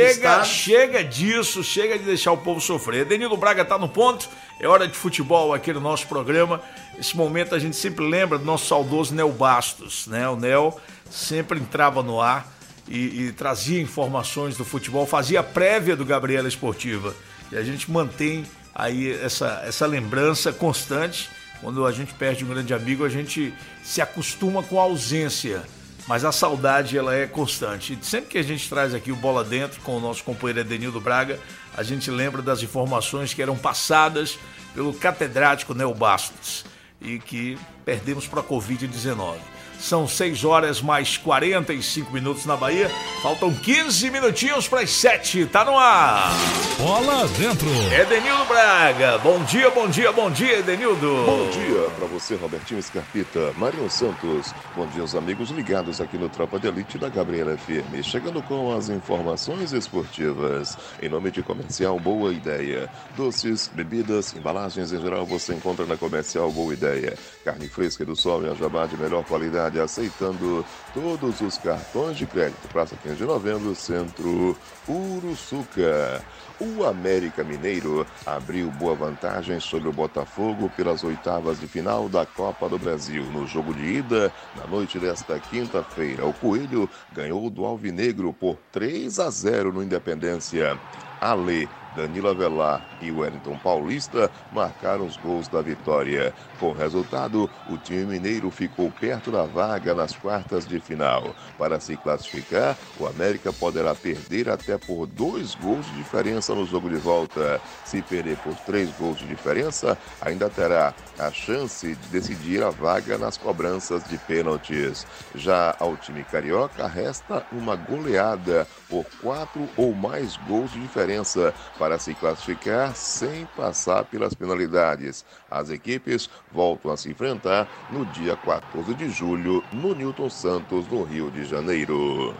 Chega disso, chega de deixar o povo sofrer. Denildo Braga tá no ponto. É hora de futebol aqui no nosso programa. Esse momento a gente sempre lembra do nosso saudoso Nel Bastos, né? O Nel sempre entrava no ar e trazia informações do futebol, fazia a prévia do Gabriela Esportiva. E a gente mantém aí essa lembrança constante. Quando a gente perde um grande amigo, a gente se acostuma com a ausência, mas a saudade ela é constante. E sempre que a gente traz aqui o Bola Dentro com o nosso companheiro Edenildo Braga, a gente lembra das informações que eram passadas pelo catedrático Nel Bastos e que perdemos para a Covid-19. São 6 horas mais 45 minutos na Bahia. Faltam 15 minutinhos para as 7. Tá no ar. Bola Dentro. Edenildo Braga. Bom dia, Edenildo. Bom dia para você, Robertinho Escarpita, Marinho Santos. Bom dia aos amigos ligados aqui no Tropa de Elite da Gabriela FM. Chegando com as informações esportivas. Em nome de Comercial Boa Ideia. Doces, bebidas, embalagens em geral você encontra na Comercial Boa Ideia. Carne fresca do sol e a jabá de melhor qualidade, aceitando todos os cartões de crédito. Praça 15 de Novembro, Centro Uruçuca. O América Mineiro abriu boa vantagem sobre o Botafogo pelas oitavas de final da Copa do Brasil. No jogo de ida, na noite desta quinta-feira, o Coelho ganhou do Alvinegro por 3-0 no Independência. Ale Danilo Avelar e Wellington Paulista marcaram os gols da vitória. Com o resultado, o time mineiro ficou perto da vaga nas quartas de final. Para se classificar, o América poderá perder até por 2 gols de diferença no jogo de volta. Se perder por 3 gols de diferença, ainda terá a chance de decidir a vaga nas cobranças de pênaltis. Já ao time carioca, resta uma goleada por 4 ou mais gols de diferença para se classificar sem passar pelas penalidades. As equipes voltam a se enfrentar no dia 14 de julho no Newton Santos, no Rio de Janeiro.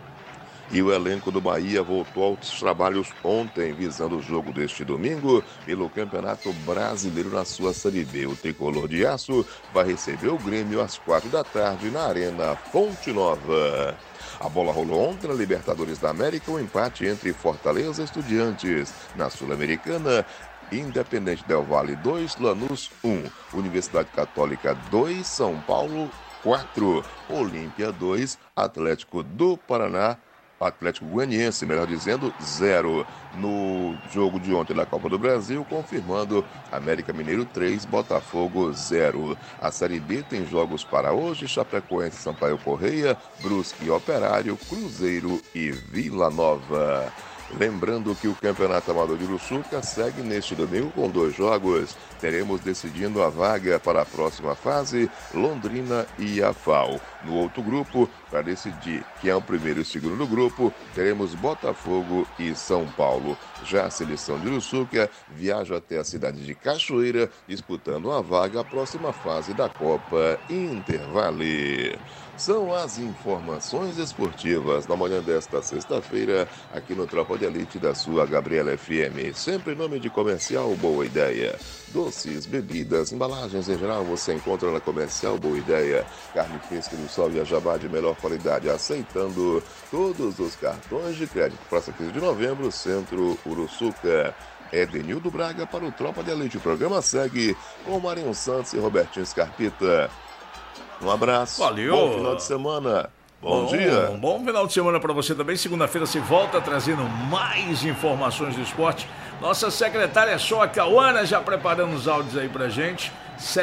E o elenco do Bahia voltou aos trabalhos ontem, visando o jogo deste domingo pelo Campeonato Brasileiro na sua Série B. O tricolor de aço vai receber o Grêmio às 4 da tarde na Arena Fonte Nova. A bola rolou ontem na Libertadores da América, o empate entre Fortaleza e Estudiantes. Na Sul-Americana, Independente Del Valle 2, Lanús 1, Universidade Católica 2, São Paulo 4, Olímpia 2, Atlético do Paraná, Atlético Goianiense, melhor dizendo, 0. No jogo de ontem da Copa do Brasil, confirmando América Mineiro 3, Botafogo 0. A Série B tem jogos para hoje: Chapecoense, Sampaio Correia, Brusque e Operário, Cruzeiro e Vila Nova. Lembrando que o Campeonato Amador de Uruçuca segue neste domingo com 2 jogos. Teremos decidindo a vaga para a próxima fase, Londrina e AFAL. No outro grupo, para decidir quem é o primeiro e o segundo do grupo, teremos Botafogo e São Paulo. Já a seleção de Uruçuca viaja até a cidade de Cachoeira, disputando a vaga à próxima fase da Copa Intervale. São as informações esportivas na manhã desta sexta-feira, aqui no Tropa de Elite da sua Gabriela FM. Sempre em nome de Comercial Boa Ideia. Doces, bebidas, embalagens em geral você encontra na Comercial Boa Ideia. Carne fresca do Sol e a Jabá de melhor qualidade, aceitando todos os cartões de crédito. Praça 15 de novembro, Centro Uruçuca. Edenildo Braga para o Tropa de Elite. O programa segue com Marinho Santos e Robertinho Scarpita. Um abraço. Valeu. Bom final de semana. Bom dia. Um bom final de semana para você também. Segunda-feira se volta trazendo mais informações do esporte. Nossa secretária Só Cauana já preparando os áudios aí pra gente.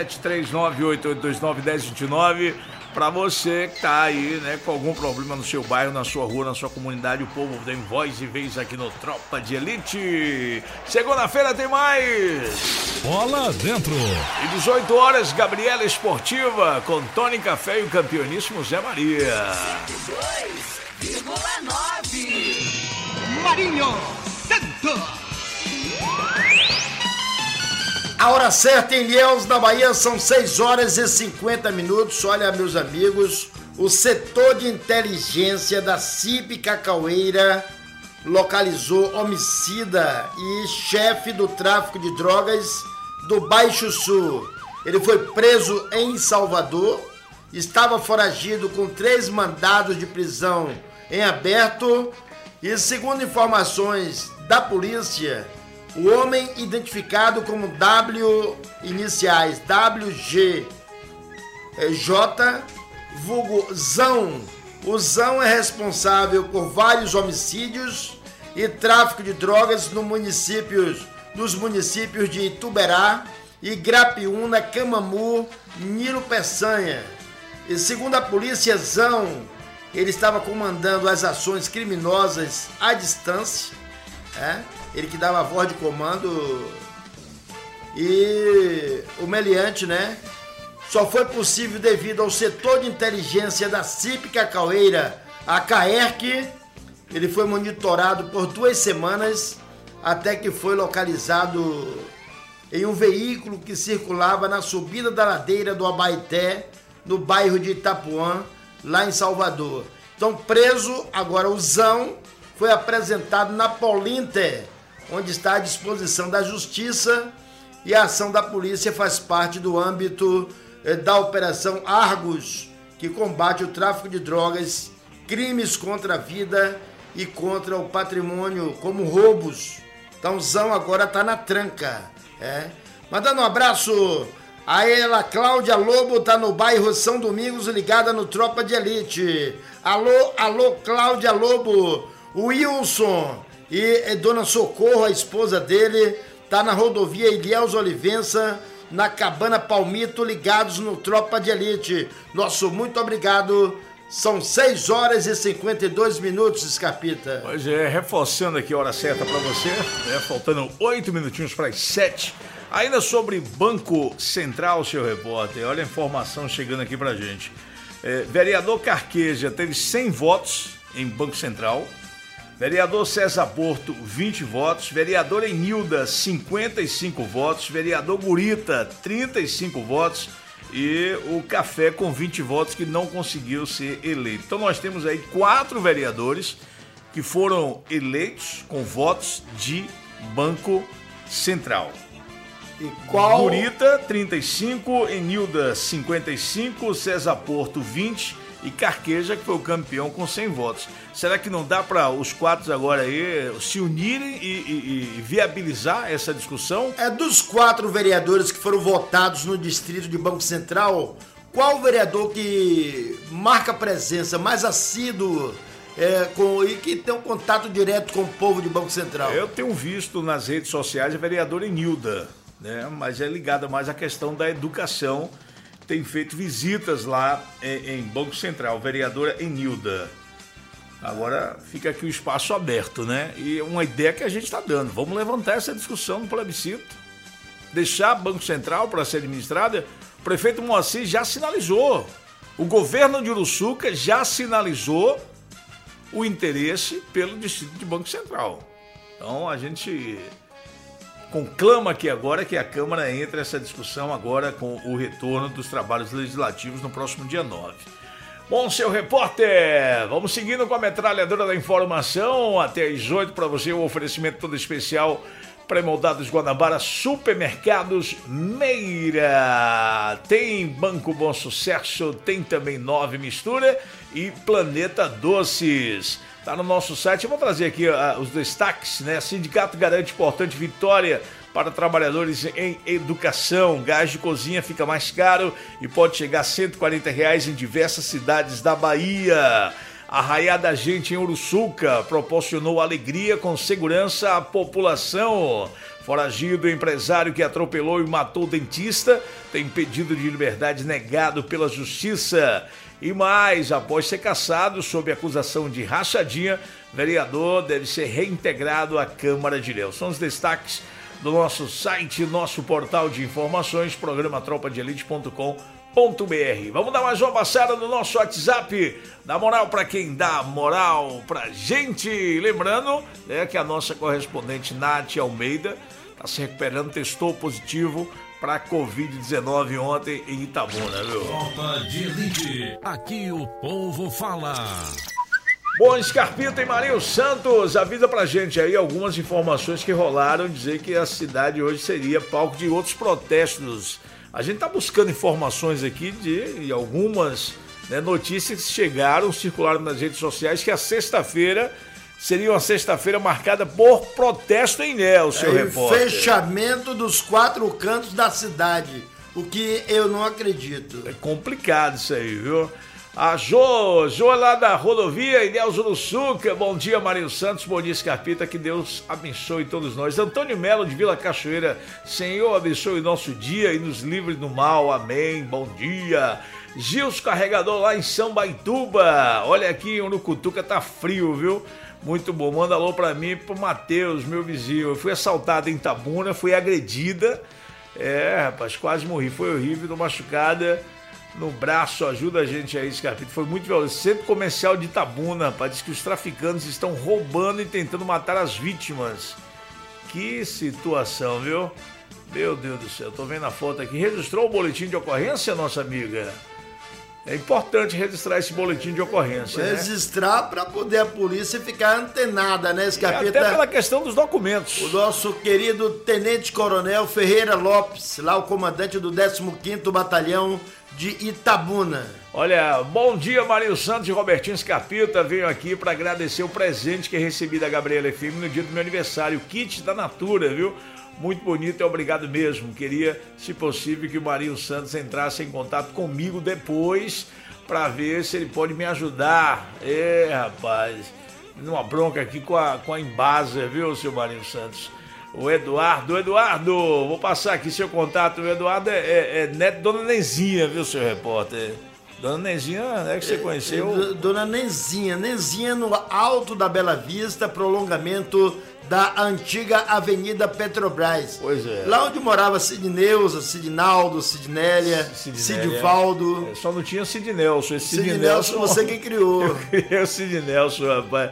739-8829-1029. Para você que tá aí, né, com algum problema no seu bairro, na sua rua, na sua comunidade, o povo tem voz e vez aqui no Tropa de Elite. Segunda-feira tem mais. Bola dentro. E 18 horas, Gabriela Esportiva, com Tony Café e o campeoníssimo Zé Maria. 2,9. Marinho Santos. A hora certa em Ilhéus, na Bahia, são 6 horas e 50 minutos. Olha, meus amigos, o setor de inteligência da CIP Cacaueira localizou homicida e chefe do tráfico de drogas do Baixo Sul. Ele foi preso em Salvador, estava foragido com 3 mandados de prisão em aberto e, segundo informações da polícia, o homem identificado como iniciais WGJ, vulgo Zão. O Zão é responsável por vários homicídios e tráfico de drogas nos municípios de Ituberá, Igrapiúna, Camamu, Nilo Peçanha. E segundo a polícia, Zão, ele estava comandando as ações criminosas à distância, ele que dava a voz de comando, e o meliante, só foi possível devido ao setor de inteligência da CIP Cacaueira, a CAERC. Ele foi monitorado por 2 semanas até que foi localizado em um veículo que circulava na subida da ladeira do Abaeté, no bairro de Itapuã, lá em Salvador. Então, preso, agora o Zão foi apresentado na Polinter, onde está à disposição da Justiça, e a ação da polícia faz parte do âmbito da Operação Argos, que combate o tráfico de drogas, crimes contra a vida e contra o patrimônio, como roubos. Então, Zão agora está na tranca. Mandando um abraço a ela, Cláudia Lobo, está no bairro São Domingos, ligada no Tropa de Elite. Alô, Cláudia Lobo. O Wilson E Dona Socorro, a esposa dele, tá na rodovia Ilhéus Olivença, na Cabana Palmito, ligados no Tropa de Elite. Nosso muito obrigado. São 6 horas e 52 minutos, Scarpita. Pois é, reforçando aqui a hora certa para você, né? Faltando 8 minutinhos para as 7. Ainda sobre Banco Central, seu repórter, olha a informação chegando aqui pra gente. Vereador Carqueja teve 100 votos em Banco Central. Vereador César Porto, 20 votos. Vereadora Enilda, 55 votos. Vereador Gurita, 35 votos. E o Café com 20 votos que não conseguiu ser eleito. Então nós temos aí 4 vereadores que foram eleitos com votos de Banco Central. E qual? Gurita, 35, Enilda, 55, César Porto, 20 e Carqueja, que foi o campeão com 100 votos. Será que não dá para os 4 agora aí se unirem e viabilizar essa discussão? Dos 4 vereadores que foram votados no distrito de Banco Central, qual o vereador que marca presença mais assíduo e que tem um contato direto com o povo de Banco Central? Eu tenho visto nas redes sociais a vereadora Enilda, né? Mas é ligada mais à questão da educação. Tem feito visitas lá em Banco Central, vereadora Enilda. Agora fica aqui o espaço aberto, né? E uma ideia que a gente está dando. Vamos levantar essa discussão no plebiscito. Deixar Banco Central para ser administrada. O prefeito Moacir já sinalizou. O governo de Uruçuca já sinalizou o interesse pelo distrito de Banco Central. Então a gente conclama aqui agora que a Câmara entre nessa discussão agora com o retorno dos trabalhos legislativos no próximo dia 9. Bom, seu repórter, vamos seguindo com a metralhadora da informação até às 8 para você, um oferecimento todo especial pré-moldados Guanabara, Supermercados Meira. Tem Banco Bom Sucesso, tem também 9 Mistura e Planeta Doces. Tá no nosso site, eu vou trazer aqui os destaques, né? Sindicato garante importante vitória para trabalhadores em educação. Gás de cozinha fica mais caro e pode chegar a R$140 em diversas cidades da Bahia. Arraiada gente em Uruçuca proporcionou alegria com segurança à população. Foragido empresário que atropelou e matou o dentista tem pedido de liberdade negado pela justiça. E mais, após ser cassado sob acusação de rachadinha, vereador deve ser reintegrado à Câmara de Ilhéus. São os destaques do nosso site, nosso portal de informações, programa tropadeelite.com.br. Vamos dar mais uma passada no nosso WhatsApp, dá moral para quem dá moral pra gente. Lembrando, né, que a nossa correspondente Nath Almeida está se recuperando, testou positivo para Covid-19 ontem em Itabuna, viu? Tropa de Elite, aqui o povo fala. Bom, Scarpita e Marinho Santos, avisa pra gente aí algumas informações que rolaram, dizer que a cidade hoje seria palco de outros protestos. A gente tá buscando informações aqui de algumas, né, notícias que chegaram, circularam nas redes sociais, que a sexta-feira seria uma sexta-feira marcada por protesto em Ilhéus, seu repórter. Fechamento dos 4 cantos da cidade, o que eu não acredito. É complicado isso aí, viu? A Jô lá da rodovia Ilhéus Uruçuca. Bom dia, Marinho Santos. Bom dia, Scarpita. Que Deus abençoe todos nós. Antônio Melo de Vila Cachoeira. Senhor, abençoe nosso dia e nos livre do mal. Amém. Bom dia. Gils Carregador lá em São Baituba. Olha aqui, Urucutuca tá frio, viu? Muito bom. Manda alô pra mim e pro Matheus, meu vizinho. Eu fui assaltada em Itabuna, fui agredida. Rapaz, quase morri. Foi horrível, tô machucada no braço. Ajuda a gente aí, Scarpito. Foi muito violento. Centro comercial de Itabuna, rapaz. Diz que os traficantes estão roubando e tentando matar as vítimas. Que situação, viu? Meu Deus do céu. Tô vendo a foto aqui. Registrou o boletim de ocorrência, nossa amiga? É importante registrar esse boletim de ocorrência, registrar, né? Para poder a polícia ficar antenada, né, Scarpita? Até pela questão dos documentos. O nosso querido Tenente Coronel Ferreira Lopes, lá o comandante do 15º Batalhão de Itabuna. Olha, bom dia, Marinho Santos e Robertinho Scarpita. Venho aqui para agradecer o presente que recebi da Gabriela FM no dia do meu aniversário, o kit da Natura, viu? Muito bonito e obrigado mesmo. Queria, se possível, que o Marinho Santos entrasse em contato comigo depois para ver se ele pode me ajudar. Rapaz, numa bronca aqui com a Embasa, viu, seu Marinho Santos? O Eduardo, vou passar aqui seu contato. O Eduardo é neto de Dona Nenzinha, viu, seu repórter? Dona Nenzinha, que você conheceu? Dona Nenzinha no alto da Bela Vista, prolongamento da antiga Avenida Petrobras. Pois é. Lá onde morava Sidneuza, Sidnaldo, Sidnélia, Sidivaldo. Só não tinha Sidnelson. Esse Sidnelson, você que criou. Eu criei o Sidnelson, rapaz.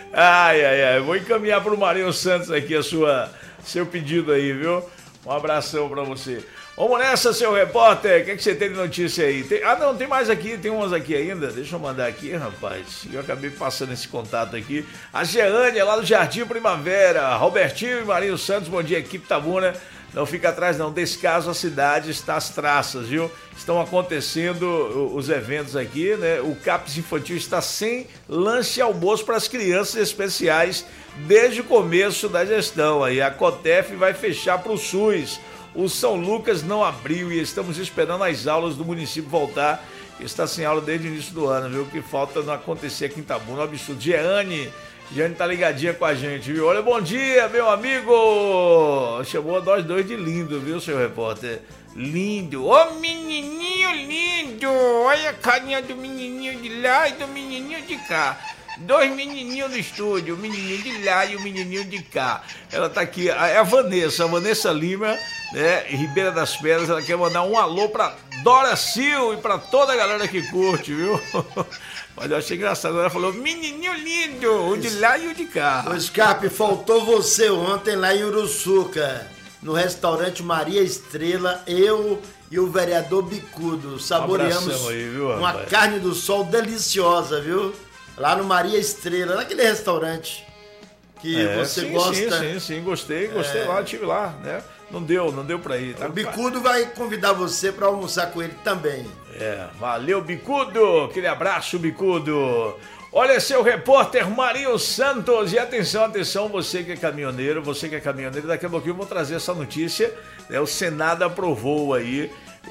Ai. Vou encaminhar pro Marinho Santos aqui seu pedido aí, viu? Um abração pra você. Vamos nessa, seu repórter. O que você tem de notícia aí? Tem mais aqui, tem umas aqui ainda. Deixa eu mandar aqui, rapaz. Eu acabei passando esse contato aqui. A Jeane, lá do Jardim Primavera. Robertinho e Marinho Santos, bom dia, equipe Itabuna. Não fica atrás, não. Desse caso, a cidade está às traças, viu? Estão acontecendo os eventos aqui, né? O CAPS Infantil está sem lanche e almoço para as crianças especiais desde o começo da gestão. Aí a COTEF vai fechar para o SUS. O São Lucas não abriu e estamos esperando as aulas do município voltar. Está sem aula desde o início do ano, viu? O que falta não acontecer aqui em Itabuna, um absurdo. Jeane tá ligadinha com a gente, viu? Olha, bom dia, meu amigo! Chamou nós dois de lindo, viu, seu repórter? Lindo! Ô, menininho lindo! Olha a carinha do menininho de lá e do menininho de cá. Dois menininhos no estúdio, o menininho de lá e o menininho de cá. Ela tá aqui, é a Vanessa Lima, né, Ribeira das Pedras. Ela quer mandar um alô pra Dora Sil e pra toda a galera que curte, viu? Mas eu achei engraçado, ela falou, menininho lindo, o de lá e o de cá. Ô Scarpe, faltou você ontem lá em Uruçuca, no restaurante Maria Estrela, eu e o vereador Bicudo. Saboreamos aí, viu, uma carne do sol deliciosa, viu? Lá no Maria Estrela, naquele restaurante que você gosta. Sim, gostei lá, estive lá, né? Não deu pra ir. Tá? O Bicudo vai convidar você pra almoçar com ele também. Valeu, Bicudo, aquele abraço, Bicudo. Olha, seu repórter Marinho Santos, e atenção, você que é caminhoneiro, daqui a pouquinho eu vou trazer essa notícia, né? O Senado aprovou aí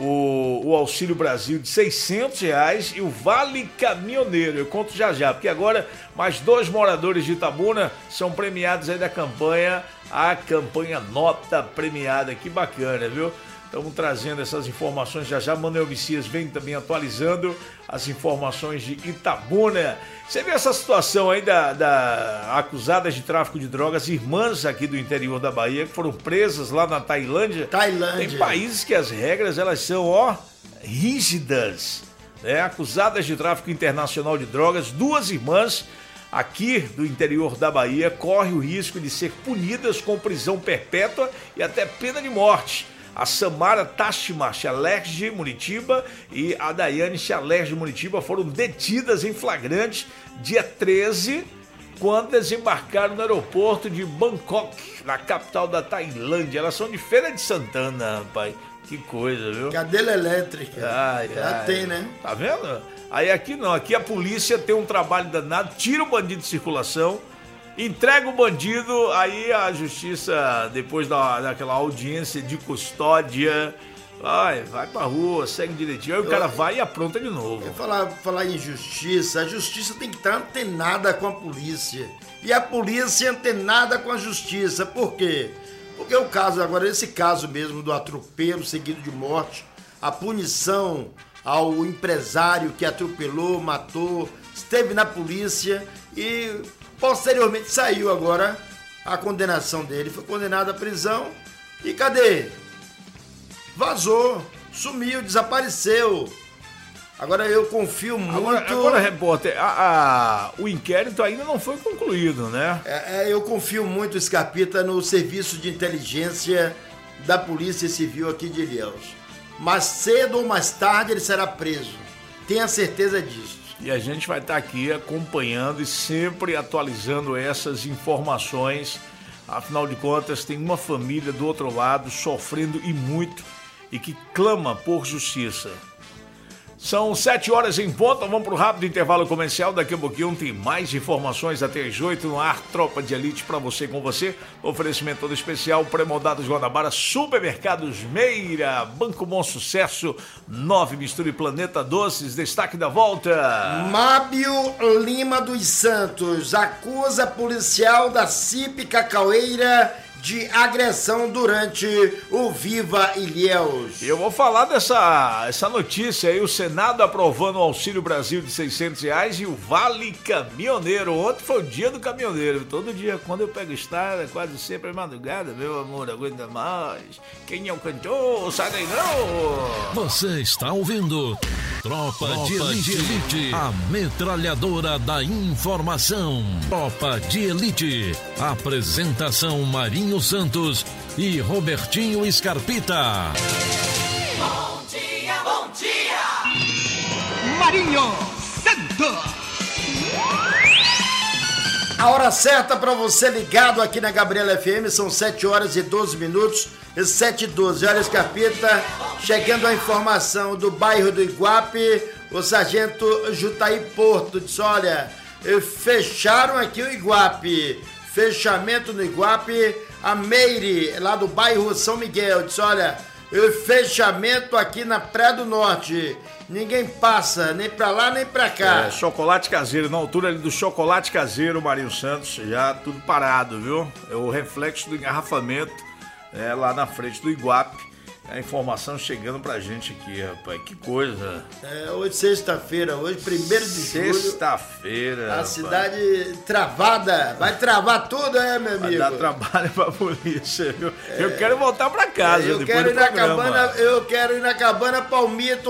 o Auxílio Brasil de R$600 e o Vale Caminhoneiro. Eu conto já, porque agora mais 2 moradores de Itabuna são premiados aí da campanha, a campanha Nota Premiada. Que bacana, viu? Estamos trazendo essas informações já. Manuel Messias vem também atualizando as informações de Itabuna. Você vê essa situação aí da acusadas de tráfico de drogas, irmãs aqui do interior da Bahia, que foram presas lá na Tailândia. Tem países que as regras, elas são, rígidas, né? Acusadas de tráfico internacional de drogas, 2 irmãs aqui do interior da Bahia correm o risco de ser punidas com prisão perpétua e até pena de morte. A Samara Tashima Chalers de Muritiba e a Daiane Chalers de Muritiba foram detidas em flagrante dia 13, quando desembarcaram no aeroporto de Bangkok, na capital da Tailândia. Elas são de Feira de Santana, rapaz. Que coisa, viu? Cadeira elétrica. Já tem, né? Tá vendo? Aí aqui não, aqui a polícia tem um trabalho danado, tira o bandido de circulação, entrega o bandido, aí a justiça, depois daquela audiência de custódia, vai pra rua, segue direitinho, aí o cara vai e apronta de novo. Falar em justiça, a justiça tem que estar antenada com a polícia. E a polícia antenada com a justiça. Por quê? Porque o caso, agora esse caso mesmo do atropelo seguido de morte, a punição ao empresário que atropelou, matou, esteve na polícia e posteriormente saiu agora a condenação dele. Foi condenado à prisão e cadê? Vazou, sumiu, desapareceu. Agora eu confio muito... Agora repórter, o inquérito ainda não foi concluído, né? Eu confio muito, Scarpita, no serviço de inteligência da Polícia Civil aqui de Ilhéus. Mas cedo ou mais tarde ele será preso. Tenha certeza disso. E a gente vai estar aqui acompanhando e sempre atualizando essas informações. Afinal de contas, tem uma família do outro lado sofrendo e muito e que clama por justiça. São 7 horas em ponto, vamos para o rápido intervalo comercial. Daqui a pouquinho tem mais informações até as 8 no ar. Tropa de Elite para você, com você. Oferecimento todo especial, Pré-moldados Guanabara, Supermercados Meira, Banco Bom Sucesso, 9 Mistura e Planeta Doces. Destaque da volta. Mábio Lima dos Santos acusa policial da CIP Cacaueira de agressão durante o Viva Ilhéus. Eu vou falar essa notícia aí, o Senado aprovando o Auxílio Brasil de R$600 e o Vale Caminhoneiro. Ontem foi o dia do caminhoneiro. Todo dia, quando eu pego estrada, quase sempre é madrugada, meu amor, aguenta mais. Quem é o cantor? Sai daí não! Você está ouvindo Tropa de Elite, a metralhadora da informação. Tropa de Elite, apresentação Marinho Santos e Robertinho Scarpita. Bom dia, Marinho Santos. A hora certa para você ligado aqui na Gabriela FM, são 7 horas e 12 minutos, 7h12. Olha, Scarpita, chegando a informação do bairro do Iguape, o sargento Jutaí Porto disse, olha, fecharam aqui o Iguape, fechamento no Iguape. A Meire, lá do bairro São Miguel, disse, olha, fechamento aqui na Praia do Norte. Ninguém passa, nem pra lá, nem pra cá. Chocolate caseiro, na altura ali do chocolate caseiro, Marinho Santos, já tudo parado, viu? É o reflexo do engarrafamento lá na frente do Iguape. A informação chegando pra gente aqui, rapaz, que coisa. Hoje sexta-feira, hoje 1º de julho. Sexta-feira, A rapaz. Cidade travada, vai travar tudo, meu amigo? Vai dar trabalho pra polícia, viu? Eu quero voltar pra casa eu depois quero do ir na programa. cabana, eu quero ir na Cabana Palmito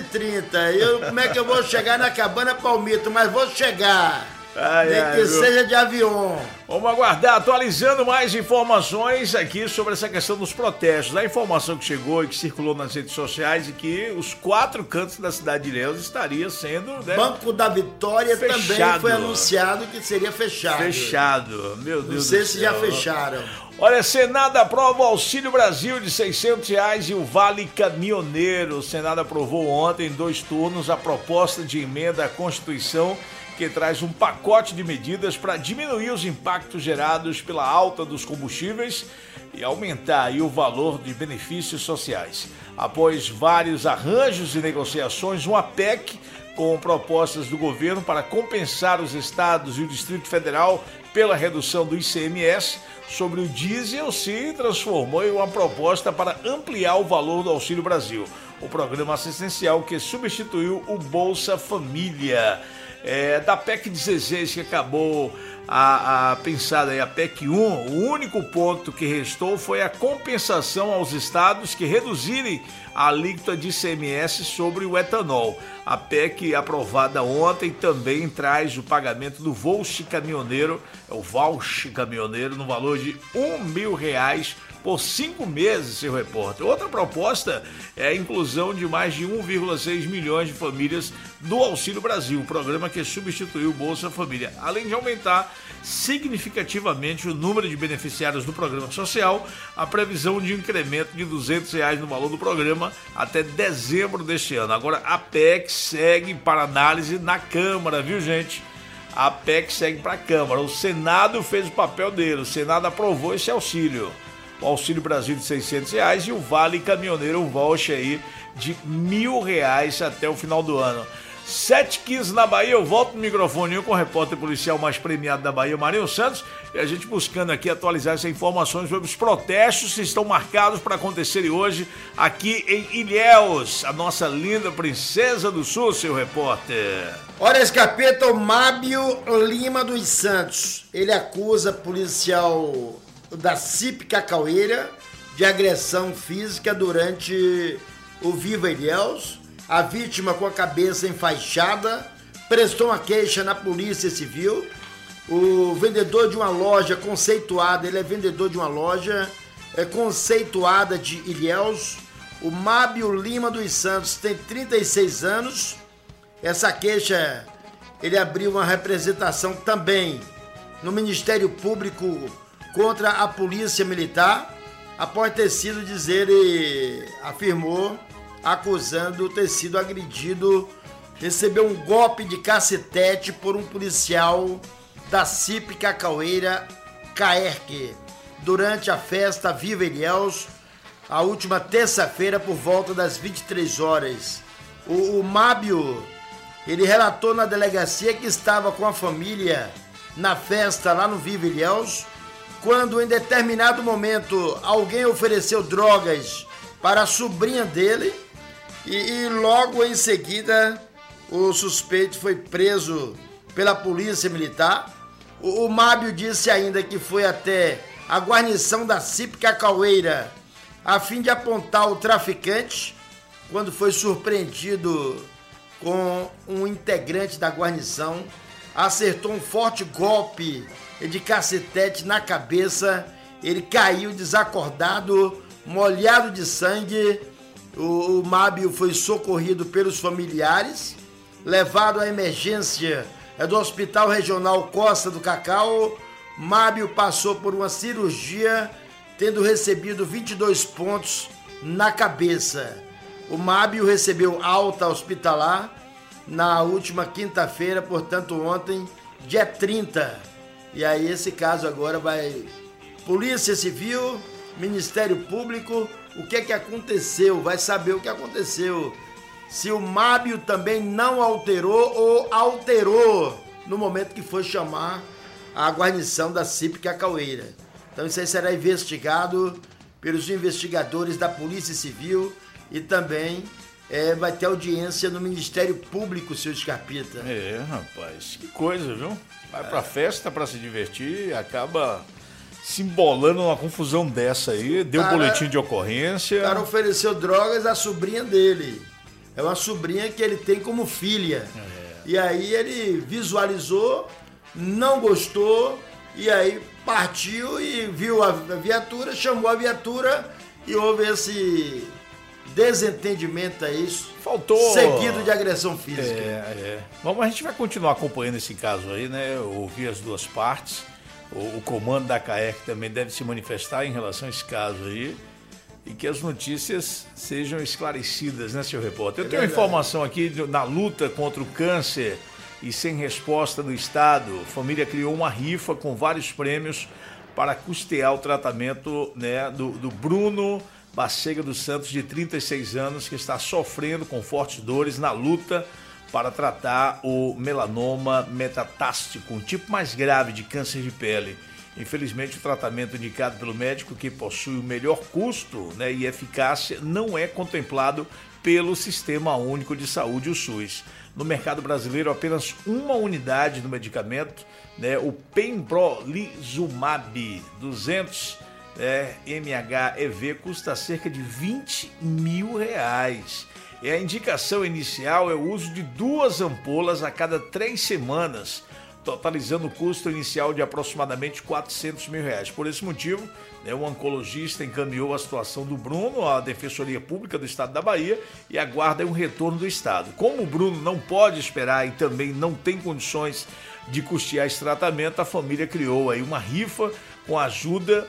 11h30. Como é que eu vou chegar na Cabana Palmito? Mas vou chegar. Nem que viu? seja de avião. Vamos aguardar, atualizando mais informações aqui sobre essa questão dos protestos. A informação que chegou e que circulou nas redes sociais é que os 4 cantos da cidade de Ilhéus estaria sendo... né, Banco da Vitória fechado. também foi anunciado que seria fechado. Fechado, meu Deus Não do sei céu. se já fecharam. Olha, Senado aprova o Auxílio Brasil de R$600 e o Vale Caminhoneiro. O Senado aprovou ontem, em 2 turnos, a proposta de emenda à Constituição que traz um pacote de medidas para diminuir os impactos gerados pela alta dos combustíveis e aumentar aí o valor de benefícios sociais. Após vários arranjos e negociações, uma PEC com propostas do governo para compensar os estados e o Distrito Federal pela redução do ICMS sobre o diesel se transformou em uma proposta para ampliar o valor do Auxílio Brasil, o programa assistencial que substituiu o Bolsa Família. Da PEC 16 que acabou a pensada aí, a PEC 1, o único ponto que restou foi a compensação aos estados que reduzirem a alíquota de ICMS sobre o etanol. A PEC aprovada ontem também traz o pagamento do voucher caminhoneiro, no valor de R$1.000 por 5 meses, seu repórter. Outra proposta é a inclusão de mais de 1,6 milhões de famílias do Auxílio Brasil, o programa que substituiu o Bolsa Família, além de aumentar significativamente o número de beneficiários do programa social, a previsão de incremento de R$200 no valor do programa até dezembro deste ano. Agora, a PEC segue para análise na Câmara, viu, gente? A PEC segue para a Câmara. O Senado fez o papel dele, o Senado aprovou esse auxílio. O Auxílio Brasil de R$600 e o Vale Caminhoneiro, um voucher aí de R$1.000 até o final do ano. 7h15 na Bahia, eu volto no microfone com o repórter policial mais premiado da Bahia, Marinho Santos, e a gente buscando aqui atualizar essas informações sobre os protestos que estão marcados para acontecerem hoje aqui em Ilhéus, a nossa linda princesa do sul, seu repórter. Olha, Scarpita, o Mábio Lima dos Santos, ele acusa policial da CIP Cacaueira de agressão física durante o Viva Ilhéus. A vítima, com a cabeça enfaixada, prestou uma queixa na Polícia Civil. O vendedor de uma loja conceituada, ele é vendedor de uma loja conceituada de Ilhéus. O Mábio Lima dos Santos tem 36 anos. Essa queixa, ele abriu uma representação também no Ministério Público contra a Polícia Militar, após ter sido, ele afirmou acusando ter sido agredido, recebeu um golpe de cacetete por um policial da CIP Cacaueira Caerque durante a festa Viva Ilhéus, a última terça-feira por volta das 23 horas. O Mábio, ele relatou na delegacia que estava com a família na festa lá no Viva Ilhéus, quando em determinado momento alguém ofereceu drogas para a sobrinha dele e logo em seguida o suspeito foi preso pela polícia militar. O Mábio disse ainda que foi até a guarnição da CIP Cacaueira a fim de apontar o traficante, quando foi surpreendido com um integrante da guarnição, acertou um forte golpe de cacetete na cabeça, ele caiu desacordado, molhado de sangue. O Mábio foi socorrido pelos familiares, levado à emergência do Hospital Regional Costa do Cacau. Mábio passou por uma cirurgia, tendo recebido 22 pontos na cabeça. O Mábio recebeu alta hospitalar na última quinta-feira, portanto ontem, dia 30. E aí esse caso agora vai... Polícia Civil, Ministério Público, o que é que aconteceu? Vai saber o que aconteceu. Se o Mábio também não alterou ou alterou no momento que foi chamar a guarnição da CIP Cacaueira. Então isso aí será investigado pelos investigadores da Polícia Civil e também vai ter audiência no Ministério Público, seu Scarpita. Rapaz, que coisa, viu? Vai pra festa pra se divertir e acaba se embolando numa confusão dessa aí. Deu boletim de ocorrência. O cara ofereceu drogas à sobrinha dele. É uma sobrinha que ele tem como filha. E aí ele visualizou, não gostou, e aí partiu e viu a viatura, chamou a viatura e houve esse desentendimento aí. Faltou. Seguido de agressão física. Bom, a gente vai continuar acompanhando esse caso aí, né? Ouvir as duas partes. O comando da CAERC também deve se manifestar em relação a esse caso aí. E que as notícias sejam esclarecidas, né, seu repórter? Eu tenho uma informação aqui na luta contra o câncer e sem resposta no estado. A família criou uma rifa com vários prêmios para custear o tratamento, né, do Bruno Bacega dos Santos, de 36 anos, que está sofrendo com fortes dores na luta para tratar o melanoma metatástico, um tipo mais grave de câncer de pele. Infelizmente, o tratamento indicado pelo médico, que possui o melhor custo, né, e eficácia, não é contemplado pelo Sistema Único de Saúde, o SUS. No mercado brasileiro, apenas uma unidade do medicamento, né, o Pembrolizumab 200 mHEV, custa cerca de R$20 mil. E a indicação inicial é o uso de 2 ampolas a cada 3 semanas, totalizando o custo inicial de aproximadamente R$400 mil. Por esse motivo, o oncologista encaminhou a situação do Bruno à Defensoria Pública do Estado da Bahia e aguarda um retorno do Estado. Como o Bruno não pode esperar e também não tem condições de custear esse tratamento, a família criou aí uma rifa com ajuda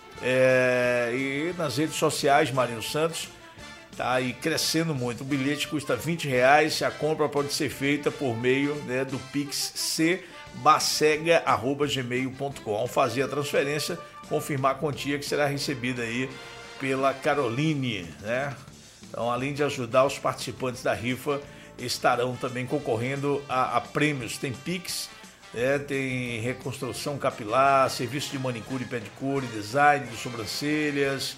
e nas redes sociais, Marinho Santos, tá aí crescendo muito. O bilhete custa R$20, a compra pode ser feita por meio, né, do Pix cbacega@gmail.com. Ao fazer a transferência, confirmar a quantia que será recebida aí pela Caroline, né? Então, além de ajudar, os participantes da rifa estarão também concorrendo a prêmios. Tem Pix, tem reconstrução capilar, serviço de manicure e pedicure, design de sobrancelhas,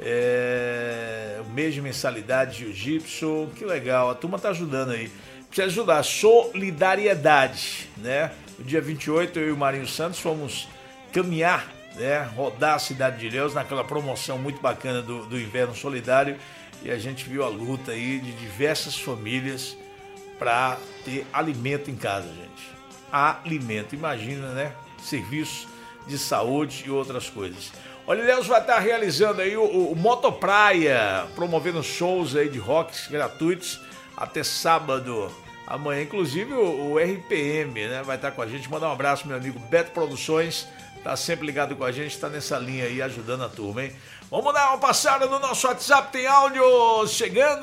o mês de mensalidade de jiu-jitsu. Que legal, a turma tá ajudando aí. Precisa ajudar, solidariedade, né? No dia 28, eu e o Marinho Santos fomos caminhar, né? Rodar a cidade de Ilhéus naquela promoção muito bacana do Inverno Solidário, e a gente viu a luta aí de diversas famílias para ter alimento em casa, gente. Alimento, imagina, né? Serviços de saúde e outras coisas. Olha, Ilhéus vai estar realizando aí o Motopraia, promovendo shows aí de rocks gratuitos até sábado, amanhã. Inclusive o RPM, né, vai estar com a gente. Mandar um abraço, meu amigo Beto Produções, tá sempre ligado com a gente, tá nessa linha aí ajudando a turma, hein? Vamos dar uma passada no nosso WhatsApp, tem áudio chegando!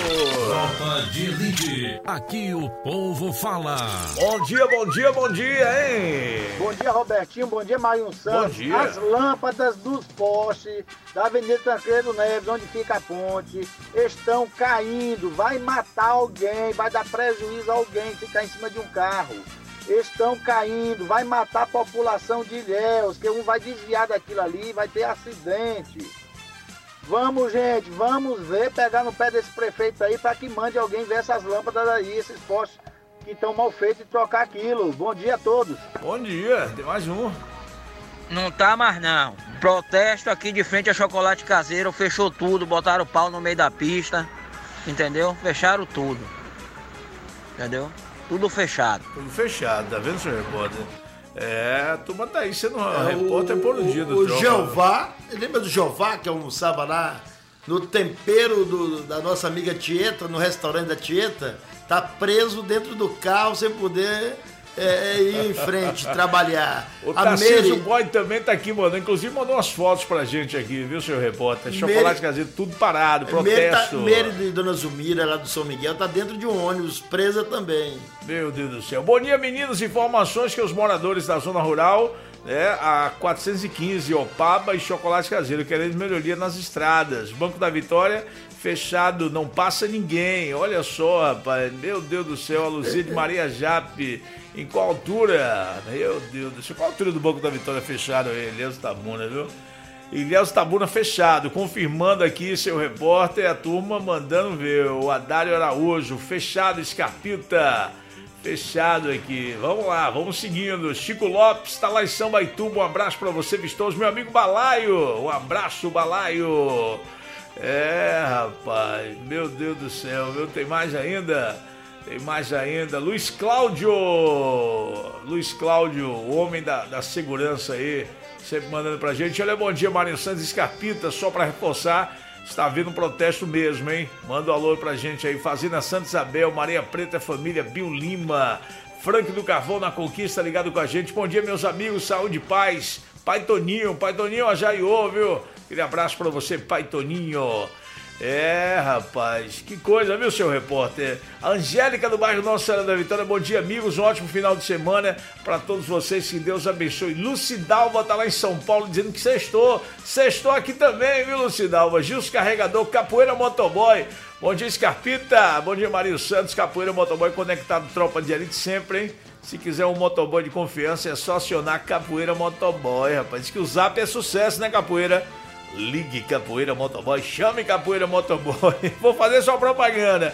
Tropa de Elite, aqui o povo fala. Bom dia, bom dia, bom dia, hein? Bom dia, Robertinho, bom dia, Marinho Santos. Bom dia. As lâmpadas dos postes da Avenida Tancredo Neves, onde fica a ponte, estão caindo, vai matar alguém, vai dar prejuízo a alguém ficar em cima de um carro. Estão caindo, vai matar a população de Ilhéus, que um vai desviar daquilo ali, vai ter acidente. Vamos, gente, vamos ver, pegar no pé desse prefeito aí para que mande alguém ver essas lâmpadas aí, esses postes que estão mal feitos e trocar aquilo. Bom dia a todos. Bom dia, tem mais um. Não tá mais não. Protesto aqui de frente a Chocolate Caseiro, fechou tudo, botaram o pau no meio da pista, entendeu? Fecharam tudo, entendeu? Tudo fechado. Tudo fechado, tá vendo, senhor repórter? A turma tá aí sendo repórter por um dia do O Tropa. Jeová, lembra do Jeová que almoçava lá no tempero da nossa amiga Tieta, no restaurante da Tieta? Tá preso dentro do carro sem poder ir em frente, trabalhar. O Tarcísio Boy também tá aqui, mano. Inclusive mandou umas fotos pra gente aqui, viu, senhor repórter? Chocolate Caseiro, tudo parado, protesto. Meire de Dona Zumira, lá do São Miguel, tá dentro de um ônibus, presa também. Meu Deus do céu. Bom dia, meninos. Informações que os moradores da zona rural, a 415, Opaba e Chocolate Caseiro, querendo melhoria nas estradas. Banco da Vitória fechado, não passa ninguém. Olha só, rapaz. Meu Deus do céu, a Luzia de Maria Jape. Em qual altura? Meu Deus do céu. Qual altura do Banco da Vitória fechado? Ilhéus Tabuna, viu? Ilhéus Tabuna fechado. Confirmando aqui, seu repórter, a turma mandando ver. O Adário Araújo, fechado, Escarpita. Fechado aqui. Vamos lá, vamos seguindo. Chico Lopes tá lá em São Baituba. Um abraço pra você, vistoso. Meu amigo Balaio. Um abraço, Balaio. Rapaz. Meu Deus do céu, viu? Tem mais ainda? Tem mais ainda. Luiz Cláudio, o homem da segurança aí, sempre mandando pra gente. Olha, bom dia, Marinho Santos Escarpita, só pra reforçar, está havendo um protesto mesmo, hein? Manda um alô pra gente aí. Fazenda Santa Isabel, Maria Preta, família Bill Lima, Frank do Carvão na Conquista, ligado com a gente. Bom dia, meus amigos, saúde e paz. Pai Toninho, ajaiô, viu? Aquele abraço pra você, Pai Toninho. Rapaz, que coisa, viu, seu repórter? A Angélica do bairro Nossa Senhora da Vitória, bom dia, amigos, um ótimo final de semana pra todos vocês, que Deus abençoe. Lucidalva tá lá em São Paulo dizendo que sextou aqui também, viu, Lucidalva? Gils Carregador, Capoeira Motoboy, bom dia, Escarpita, bom dia, Marinho Santos, Capoeira Motoboy conectado, Tropa de Elite sempre, hein? Se quiser um motoboy de confiança é só acionar Capoeira Motoboy, rapaz, diz que o Zap é sucesso, né, Capoeira? Ligue Capoeira Motoboy, chame Capoeira Motoboy. Vou fazer sua propaganda.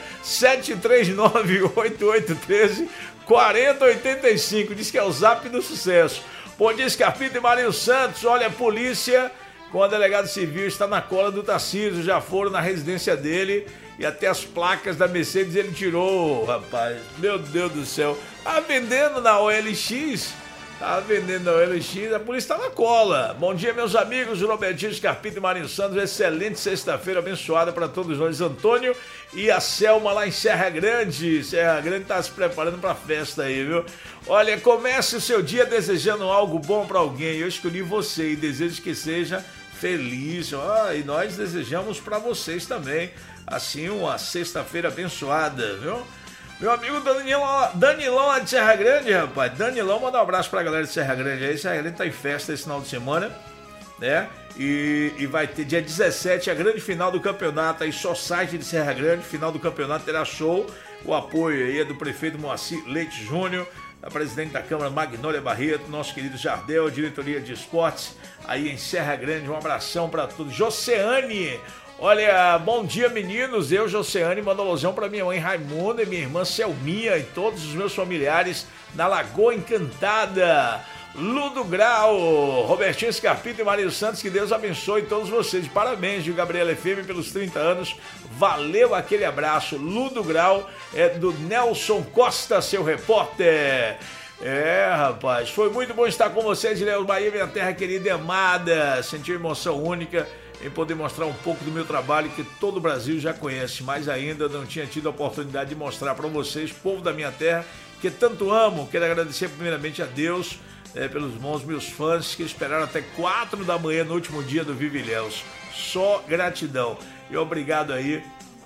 739-8813-4085. Diz que é o Zap do sucesso. Bom dia, Escarpita e Marinho Santos. Olha, a polícia com a delegada civil está na cola do Tarcísio. Já foram na residência dele e até as placas da Mercedes ele tirou, rapaz. Meu Deus do céu. Tá vendendo na OLX. A polícia tá na cola. Bom dia, meus amigos, Robertinho, Escarpita e Marinho Santos. Excelente sexta-feira abençoada para todos nós. Antônio e a Selma lá em Serra Grande. Serra Grande tá se preparando pra festa aí, viu? Olha, comece o seu dia desejando algo bom para alguém. Eu escolhi você e desejo que seja feliz. E nós desejamos para vocês também, assim, uma sexta-feira abençoada, viu? Meu amigo Danilão lá de Serra Grande, rapaz. Danilão, manda um abraço pra galera de Serra Grande aí. Serra Grande tá em festa esse final de semana, né? E vai ter dia 17 a grande final do campeonato aí, só site de Serra Grande. Final do campeonato terá show. O apoio aí é do prefeito Moacir Leite Júnior, da presidente da Câmara Magnólia Barreto, nosso querido Jardel, diretoria de esportes aí em Serra Grande. Um abração pra todos. Joceane. Olha, bom dia, meninos. Eu, Joceane, mando alusão para minha mãe Raimunda e minha irmã Selminha e todos os meus familiares na Lagoa Encantada. Ludo Grau, Robertinho Escarpita e Marinho Santos, que Deus abençoe todos vocês. Parabéns, de Gabriela FM, pelos 30 anos. Valeu aquele abraço. Ludo Grau é do Nelson Costa, seu repórter. Rapaz, foi muito bom estar com vocês, Ilhéus Bahia, minha terra querida e amada. Senti uma emoção única em poder mostrar um pouco do meu trabalho que todo o Brasil já conhece, mas ainda não tinha tido a oportunidade de mostrar para vocês, povo da minha terra, que tanto amo. Quero agradecer primeiramente a Deus, pelos bons meus fãs que esperaram até 4 da manhã no último dia do Vive Ilhéus. Só gratidão. E obrigado aí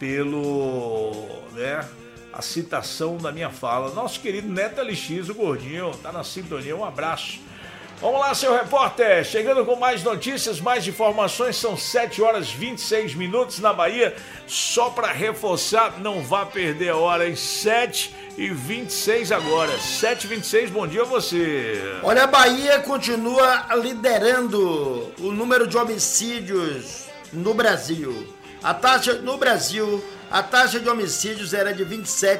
a citação da minha fala. Nosso querido Neto LX, o gordinho, tá na sintonia. Um abraço. Vamos lá, seu repórter, chegando com mais notícias, mais informações, são 7h26 na Bahia, só para reforçar, não vá perder a hora, em 7h26 agora, 7h26, bom dia a você. Olha, a Bahia continua liderando o número de homicídios no Brasil. A taxa de homicídios era de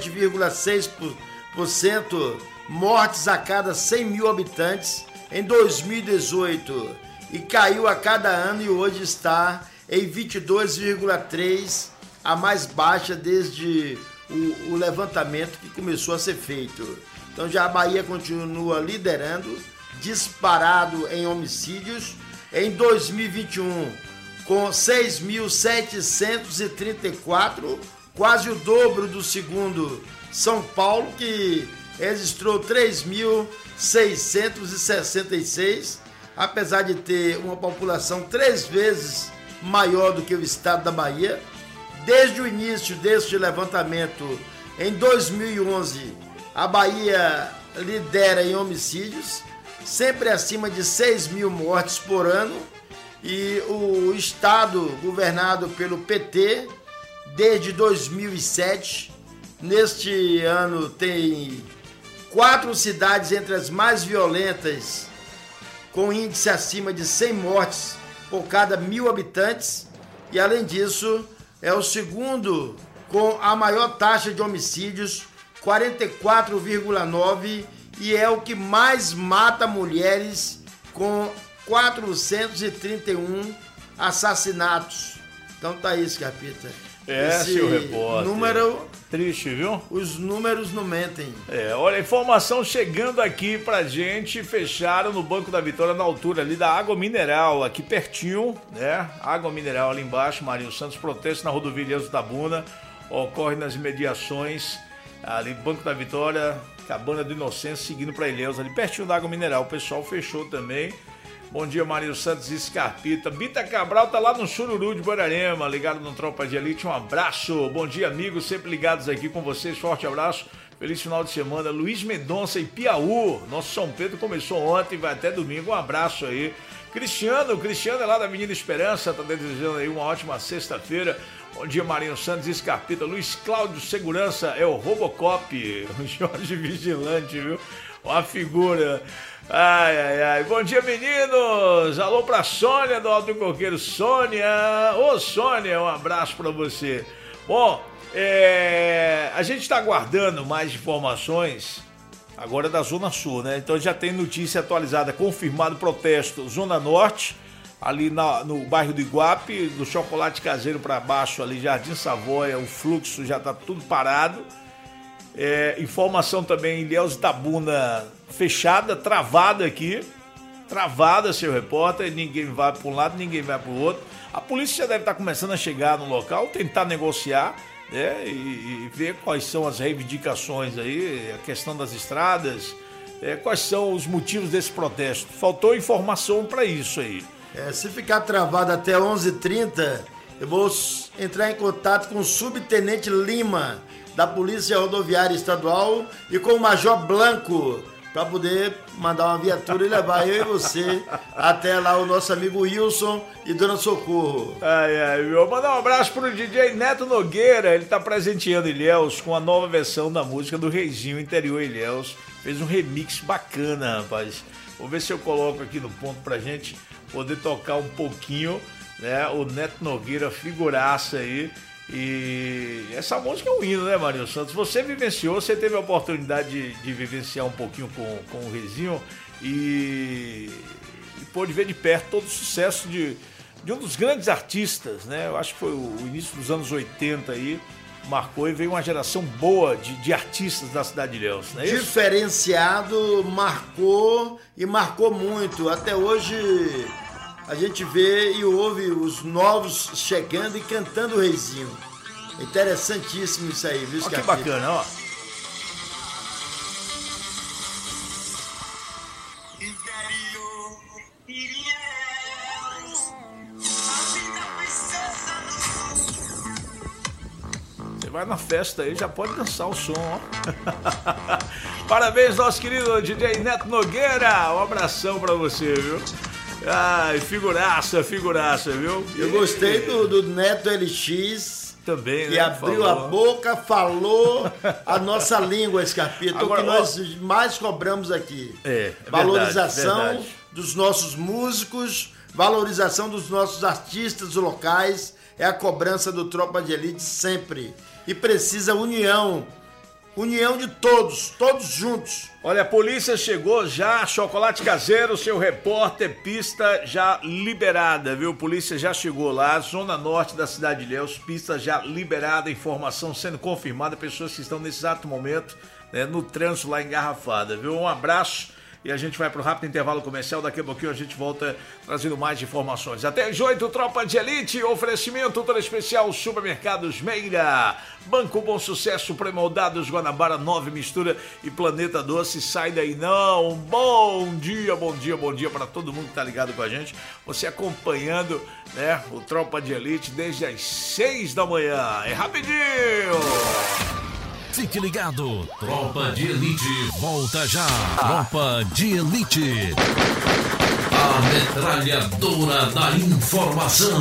27,6% mortes a cada 100 mil habitantes, em 2018, e caiu a cada ano e hoje está em 22,3%, a mais baixa desde o levantamento que começou a ser feito. Então já a Bahia continua liderando, disparado em homicídios, em 2021 com 6.734, quase o dobro do segundo São Paulo, que registrou 3.666, apesar de ter uma população 3 vezes maior do que o estado da Bahia. Desde o início deste levantamento, em 2011, a Bahia lidera em homicídios, sempre acima de 6 mil mortes por ano, e o estado governado pelo PT desde 2007, neste ano tem 4 cidades entre as mais violentas, com índice acima de 100 mortes por cada 1.000 habitantes, e além disso é o segundo com a maior taxa de homicídios, 44,9%, e é o que mais mata mulheres, com 431 assassinatos. Então tá isso, Capita. Seu repórter. Número... Triste, viu? Os números não mentem. Olha, informação chegando aqui pra gente. Fecharam no Banco da Vitória, na altura ali da Água Mineral, aqui pertinho, né? Água Mineral ali embaixo, Marinho Santos. Protesto na rodovia Ilhéus Itabuna. Ocorre nas imediações ali, Banco da Vitória, Cabana do Inocêncio, seguindo pra Ilhéus, ali pertinho da Água Mineral. O pessoal fechou também. Bom dia, Marinho Santos e Scarpita. Bita Cabral tá lá no Sururu de Borarema, ligado no Tropa de Elite. Um abraço. Bom dia, amigos, sempre ligados aqui com vocês. Forte abraço. Feliz final de semana. Luiz Mendonça e Piauí. Nosso São Pedro começou ontem, vai até domingo. Um abraço aí. Cristiano é lá da Avenida Esperança, tá desejando aí uma ótima sexta-feira. Bom dia, Marinho Santos e Scarpita. Luiz Cláudio Segurança é o Robocop. O Jorge Vigilante, viu? Uma figura. Ai. Bom dia, meninos. Alô pra Sônia do Alto Coqueiro. Sônia. Ô, Sônia, um abraço pra você. Bom, a gente tá aguardando mais informações agora da Zona Sul, né? Então já tem notícia atualizada, confirmado protesto Zona Norte, ali no bairro do Iguape, do Chocolate Caseiro pra baixo, ali Jardim Savoia, o fluxo já tá tudo parado. Informação também em Ilhéus Itabuna fechada, travada aqui. Travada, seu repórter. Ninguém vai para um lado, ninguém vai para o outro. A polícia já deve estar começando a chegar no local, tentar negociar, né, e ver quais são as reivindicações aí, a questão das estradas, quais são os motivos desse protesto. Faltou informação para isso aí. Se ficar travado até 11h30, eu vou entrar em contato com o Subtenente Lima, da Polícia Rodoviária Estadual, e com o Major Blanco, para poder mandar uma viatura e levar eu e você até lá o nosso amigo Wilson e Dona Socorro. Vou mandar um abraço pro DJ Neto Nogueira, ele tá presenteando Ilhéus com a nova versão da música do Reizinho Interior Ilhéus. Fez um remix bacana, rapaz. Vou ver se eu coloco aqui no ponto pra gente poder tocar um pouquinho, né? O Neto Nogueira, figuraça aí. E essa música é um hino, né, Marinho Santos? Você vivenciou, você teve a oportunidade de vivenciar um pouquinho com o Reizinho e pôde ver de perto todo o sucesso de um dos grandes artistas, né? Eu acho que foi o início dos anos 80 aí, marcou e veio uma geração boa de artistas da cidade de Ilhéus, não é isso? Diferenciado, marcou e marcou muito. Até hoje a gente vê e ouve os novos chegando e cantando o Reizinho. Interessantíssimo isso aí, viu, Que bacana, ó. vai na festa aí, já pode dançar o som, ó. Parabéns, nosso querido DJ Neto Nogueira. Um abração pra você, viu? Ai, figuraça, viu? Eu gostei do Neto LX. Também, que né? abriu a boca, falou a nossa língua, Scarpito, agora, o que nós mais cobramos aqui. Valorização verdade. Dos nossos músicos, valorização dos nossos artistas locais, é a cobrança do Tropa de Elite sempre. E precisa união de todos juntos. Olha, a polícia chegou já, Chocolate Caseiro, seu repórter, pista já liberada, viu? Polícia já chegou lá, zona norte da cidade de Ilhéus, pista já liberada, informação sendo confirmada, pessoas que estão nesse exato momento, né, no trânsito lá engarrafada, viu? Um abraço. E a gente vai para o rápido intervalo comercial. Daqui a pouquinho a gente volta trazendo mais informações. Até às 8, Tropa de Elite. Oferecimento todo especial Supermercados Meira. Banco Bom Sucesso, Pré-Moldados, Guanabara, 9 Mistura e Planeta Doce. Sai daí não. Bom dia para todo mundo que tá ligado com a gente. Você acompanhando, né, o Tropa de Elite desde as 6 da manhã. É rapidinho. Fique ligado, Tropa de Elite volta já. Tropa de Elite, a metralhadora da informação.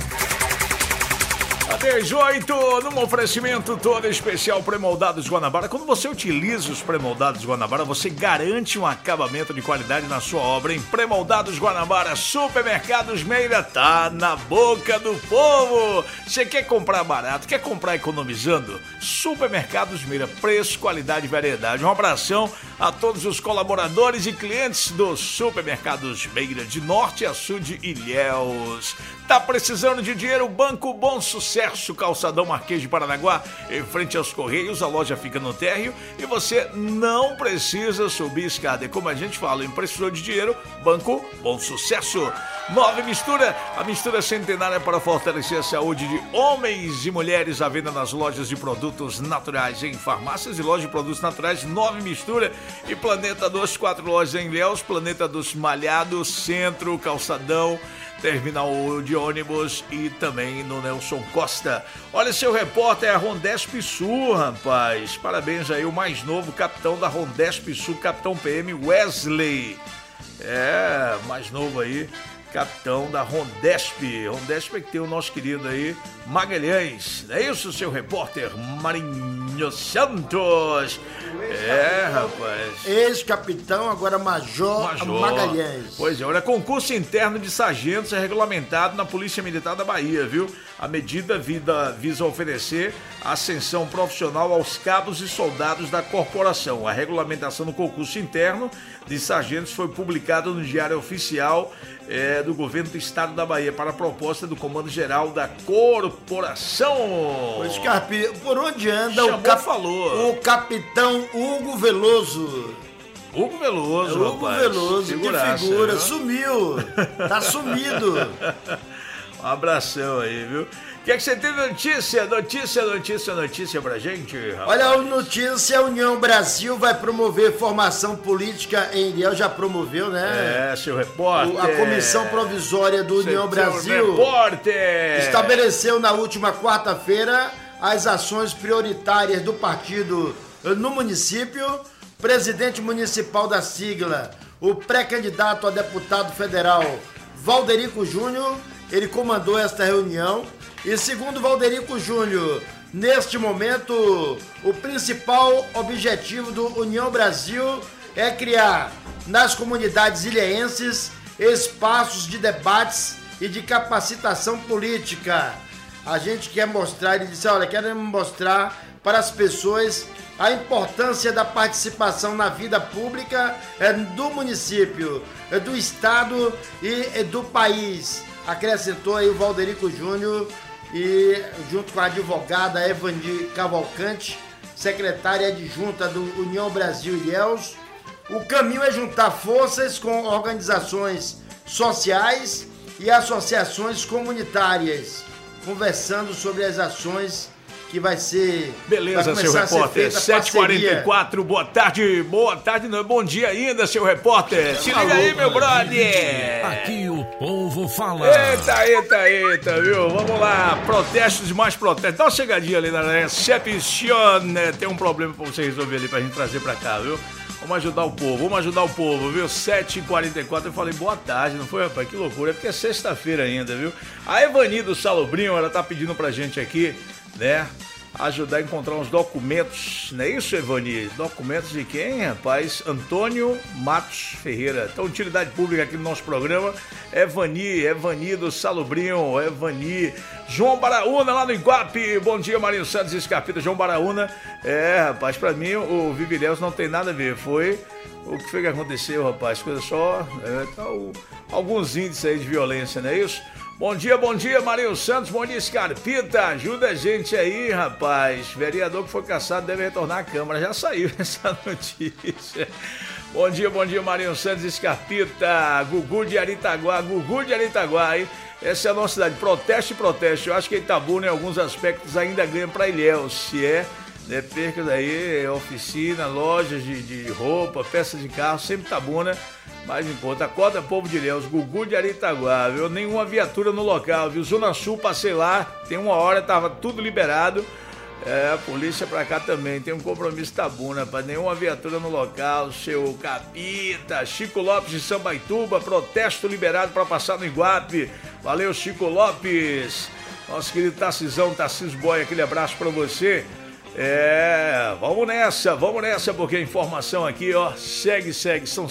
Até às 8, num oferecimento todo especial Pré-Moldados Guanabara. Quando você utiliza os Pré-Moldados Guanabara, você garante um acabamento de qualidade na sua obra. Em Pré-Moldados Guanabara, Supermercados Meira, tá na boca do povo. Você quer comprar barato, quer comprar economizando? Supermercados Meira, preço, qualidade e variedade. Um abração a todos os colaboradores e clientes do Supermercados Meira, de norte a sul de Ilhéus. Tá precisando de dinheiro? Banco Bom Sucesso, Calçadão Marquês de Paranaguá, em frente aos Correios, a loja fica no térreo e você não precisa subir escada. É como a gente fala, precisou de dinheiro, Banco Bom Sucesso. 9 Mistura, a mistura centenária para fortalecer a saúde de homens e mulheres, à venda nas lojas de produtos naturais, em farmácias e lojas de produtos naturais. 9 Mistura e Planeta Doce, 4 lojas em Ilhéus, Planeta Doce Malhado, Centro, Calçadão, Terminal de ônibus e também no Nelson Costa. Olha, seu repórter é a Rondesp Sul, rapaz. Parabéns aí, o mais novo capitão da Rondesp Sul, capitão PM Wesley. É, mais novo aí, capitão da Rondesp. Rondesp é que tem o nosso querido aí, Magalhães. Não é isso, seu repórter Marinho Santos? É, rapaz. Ex-capitão, agora Major Magalhães. Pois é, olha, concurso interno de sargentos é regulamentado na Polícia Militar da Bahia, viu? A medida visa oferecer ascensão profissional aos cabos e soldados da corporação. A regulamentação do concurso interno de sargentos foi publicada no Diário Oficial do Governo do Estado da Bahia para a proposta do Comando Geral da Corporação. Pois, Scarpi, por onde anda o capitão Hugo Veloso? Hugo Veloso, Hugo rapaz. Veloso, que figura, sumiu, tá sumido. Um abração aí, viu? O que é que você tem notícia pra gente, rapaz? Olha, a notícia, a União Brasil vai promover formação política em Ilhéus, já promoveu, né? É, seu repórter. A Comissão Provisória do União Brasil estabeleceu na última quarta-feira as ações prioritárias do partido no município. Presidente municipal da sigla, o pré-candidato a deputado federal, Valderico Júnior, ele comandou esta reunião. E segundo Valderico Júnior, neste momento, o principal objetivo do União Brasil é criar nas comunidades ilhéenses espaços de debates e de capacitação política. A gente quer mostrar, ele disse, olha, queremos mostrar para as pessoas a importância da participação na vida pública do município, do estado e do país. Acrescentou aí o Valderico Júnior e junto com a advogada Evandi Cavalcante, secretária adjunta do União Brasil Ilhéus. O caminho é juntar forças com organizações sociais e associações comunitárias, conversando sobre as ações que vai ser... Beleza, seu repórter. 7h44, boa tarde. Boa tarde, não, bom dia ainda, seu repórter. Se liga aí, meu brother. Aqui o povo fala. Eita, viu? Vamos lá, protestos e mais protestos. Dá uma chegadinha ali na reception, né? Tem um problema pra você resolver ali, pra gente trazer pra cá, viu? Vamos ajudar o povo, viu? 7h44, eu falei boa tarde, não foi, rapaz? Que loucura, é porque é sexta-feira ainda, viu? A Evani do Salobrinho, ela tá pedindo pra gente aqui, né? Ajudar a encontrar uns documentos, não é isso, Evani? Documentos de quem, rapaz? Antônio Matos Ferreira. Então, utilidade pública aqui no nosso programa. Evani do Salobrinho, Evani. João Baraúna, lá no Iguape. Bom dia, Marinho Santos Escarpita. João Baraúna. Rapaz, pra mim, o Viviléus não tem nada a ver. Foi o que foi que aconteceu, rapaz. Coisa só... alguns índices aí de violência, não é isso? Bom dia, Marinho Santos, bom dia, Escarpita, ajuda a gente aí, rapaz. Vereador que foi caçado deve retornar à Câmara, já saiu essa notícia. Bom dia, Marinho Santos, Escarpita, Gugu de Aritaguá, hein? Essa é a nossa cidade, protesto. Eu acho que Itabuna, em alguns aspectos, ainda ganha para Ilhéus, se é, né, percas aí, oficina, lojas de roupa, peças de carro, sempre Itabuna. Mais importante, acorda povo de Ilhéus, Gugu de Aritaguá, viu? Nenhuma viatura no local, viu? Zona Sul, passei lá, tem uma hora, tava tudo liberado. A polícia pra cá também, tem um compromisso Itabuna, rapaz. Nenhuma viatura no local, seu Capita. Chico Lopes de Sambaituba, protesto liberado pra passar no Iguape. Valeu, Chico Lopes. Nosso querido Tarcísio Boy, aquele abraço pra você. Vamos nessa, porque a informação aqui, ó, segue, são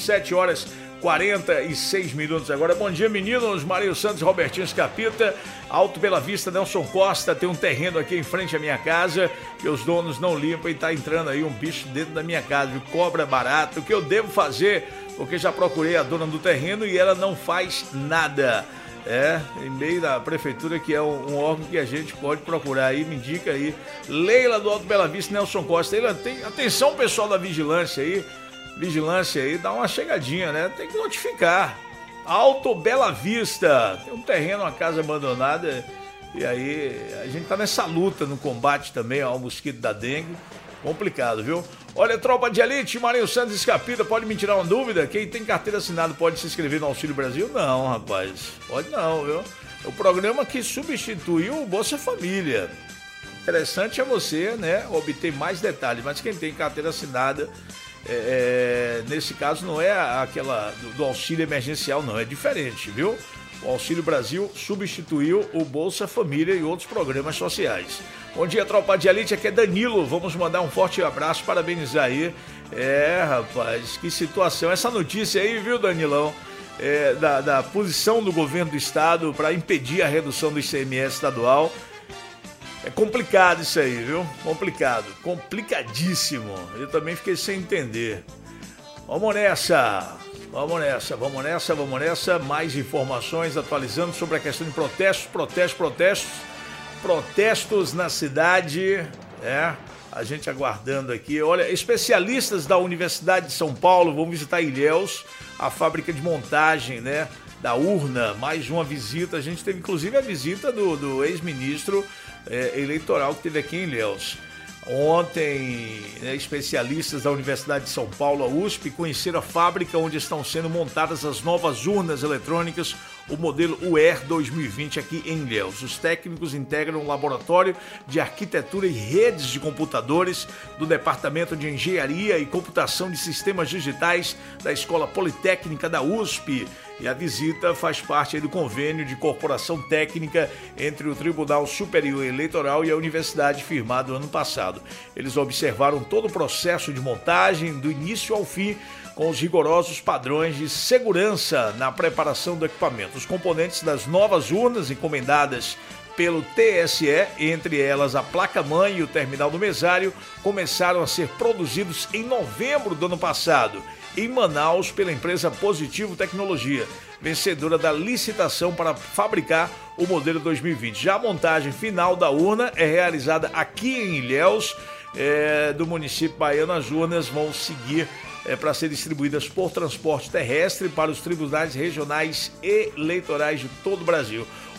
7h46 agora. Bom dia, meninos, Marinho Santos, Robertinho Escarpita, Alto Bela Vista, Nelson Costa, tem um terreno aqui em frente à minha casa, que os donos não limpam e tá entrando aí um bicho dentro da minha casa, viu? Cobra barato, o que eu devo fazer? Porque já procurei a dona do terreno e ela não faz nada. Em meio da prefeitura, que é um órgão que a gente pode procurar aí, me indica aí. Leila do Alto Bela Vista, Nelson Costa. Atenção, pessoal da vigilância aí, dá uma chegadinha, né? Tem que notificar. Alto Bela Vista, tem um terreno, uma casa abandonada, e aí a gente tá nessa luta no combate também ao mosquito da dengue. Complicado, viu? Olha, tropa de elite, Marinho Santos Escarpita, pode me tirar uma dúvida? Quem tem carteira assinada pode se inscrever no Auxílio Brasil? Não, rapaz, pode não, viu? É o programa que substituiu o Bolsa Família. Interessante é você, né, obter mais detalhes, mas quem tem carteira assinada, nesse caso não é aquela do auxílio emergencial, não, é diferente, viu? O Auxílio Brasil substituiu o Bolsa Família e outros programas sociais. Bom dia, tropa de elite, aqui é Danilo, vamos mandar um forte abraço, parabenizar aí. Rapaz, que situação, essa notícia aí, viu, Danilão, da posição do governo do estado para impedir a redução do ICMS estadual. É complicado isso aí, viu? Complicadíssimo. Eu também fiquei sem entender. Vamos nessa. Mais informações atualizando sobre a questão de protestos na cidade. A gente aguardando aqui. Olha, especialistas da Universidade de São Paulo vão visitar Ilhéus, a fábrica de montagem, né, da urna. Mais uma visita. A gente teve inclusive a visita do ex-ministro eleitoral que teve aqui em Ilhéus. Ontem, especialistas da Universidade de São Paulo, a USP, conheceram a fábrica onde estão sendo montadas as novas urnas eletrônicas, o modelo UER 2020 aqui em Ilhéus. Os técnicos integram um laboratório de arquitetura e redes de computadores do Departamento de Engenharia e Computação de Sistemas Digitais da Escola Politécnica da USP. E a visita faz parte do convênio de corporação técnica entre o Tribunal Superior Eleitoral e a Universidade, firmado ano passado. Eles observaram todo o processo de montagem, do início ao fim, com os rigorosos padrões de segurança na preparação do equipamento. Os componentes das novas urnas encomendadas pelo TSE, entre elas a placa-mãe e o terminal do mesário, começaram a ser produzidos em novembro do ano passado, em Manaus, pela empresa Positivo Tecnologia, vencedora da licitação para fabricar o modelo 2020. Já a montagem final da urna é realizada aqui em Ilhéus, do município baiano. As urnas vão seguir para ser distribuídas por transporte terrestre para os tribunais regionais eleitorais de todo o Brasil.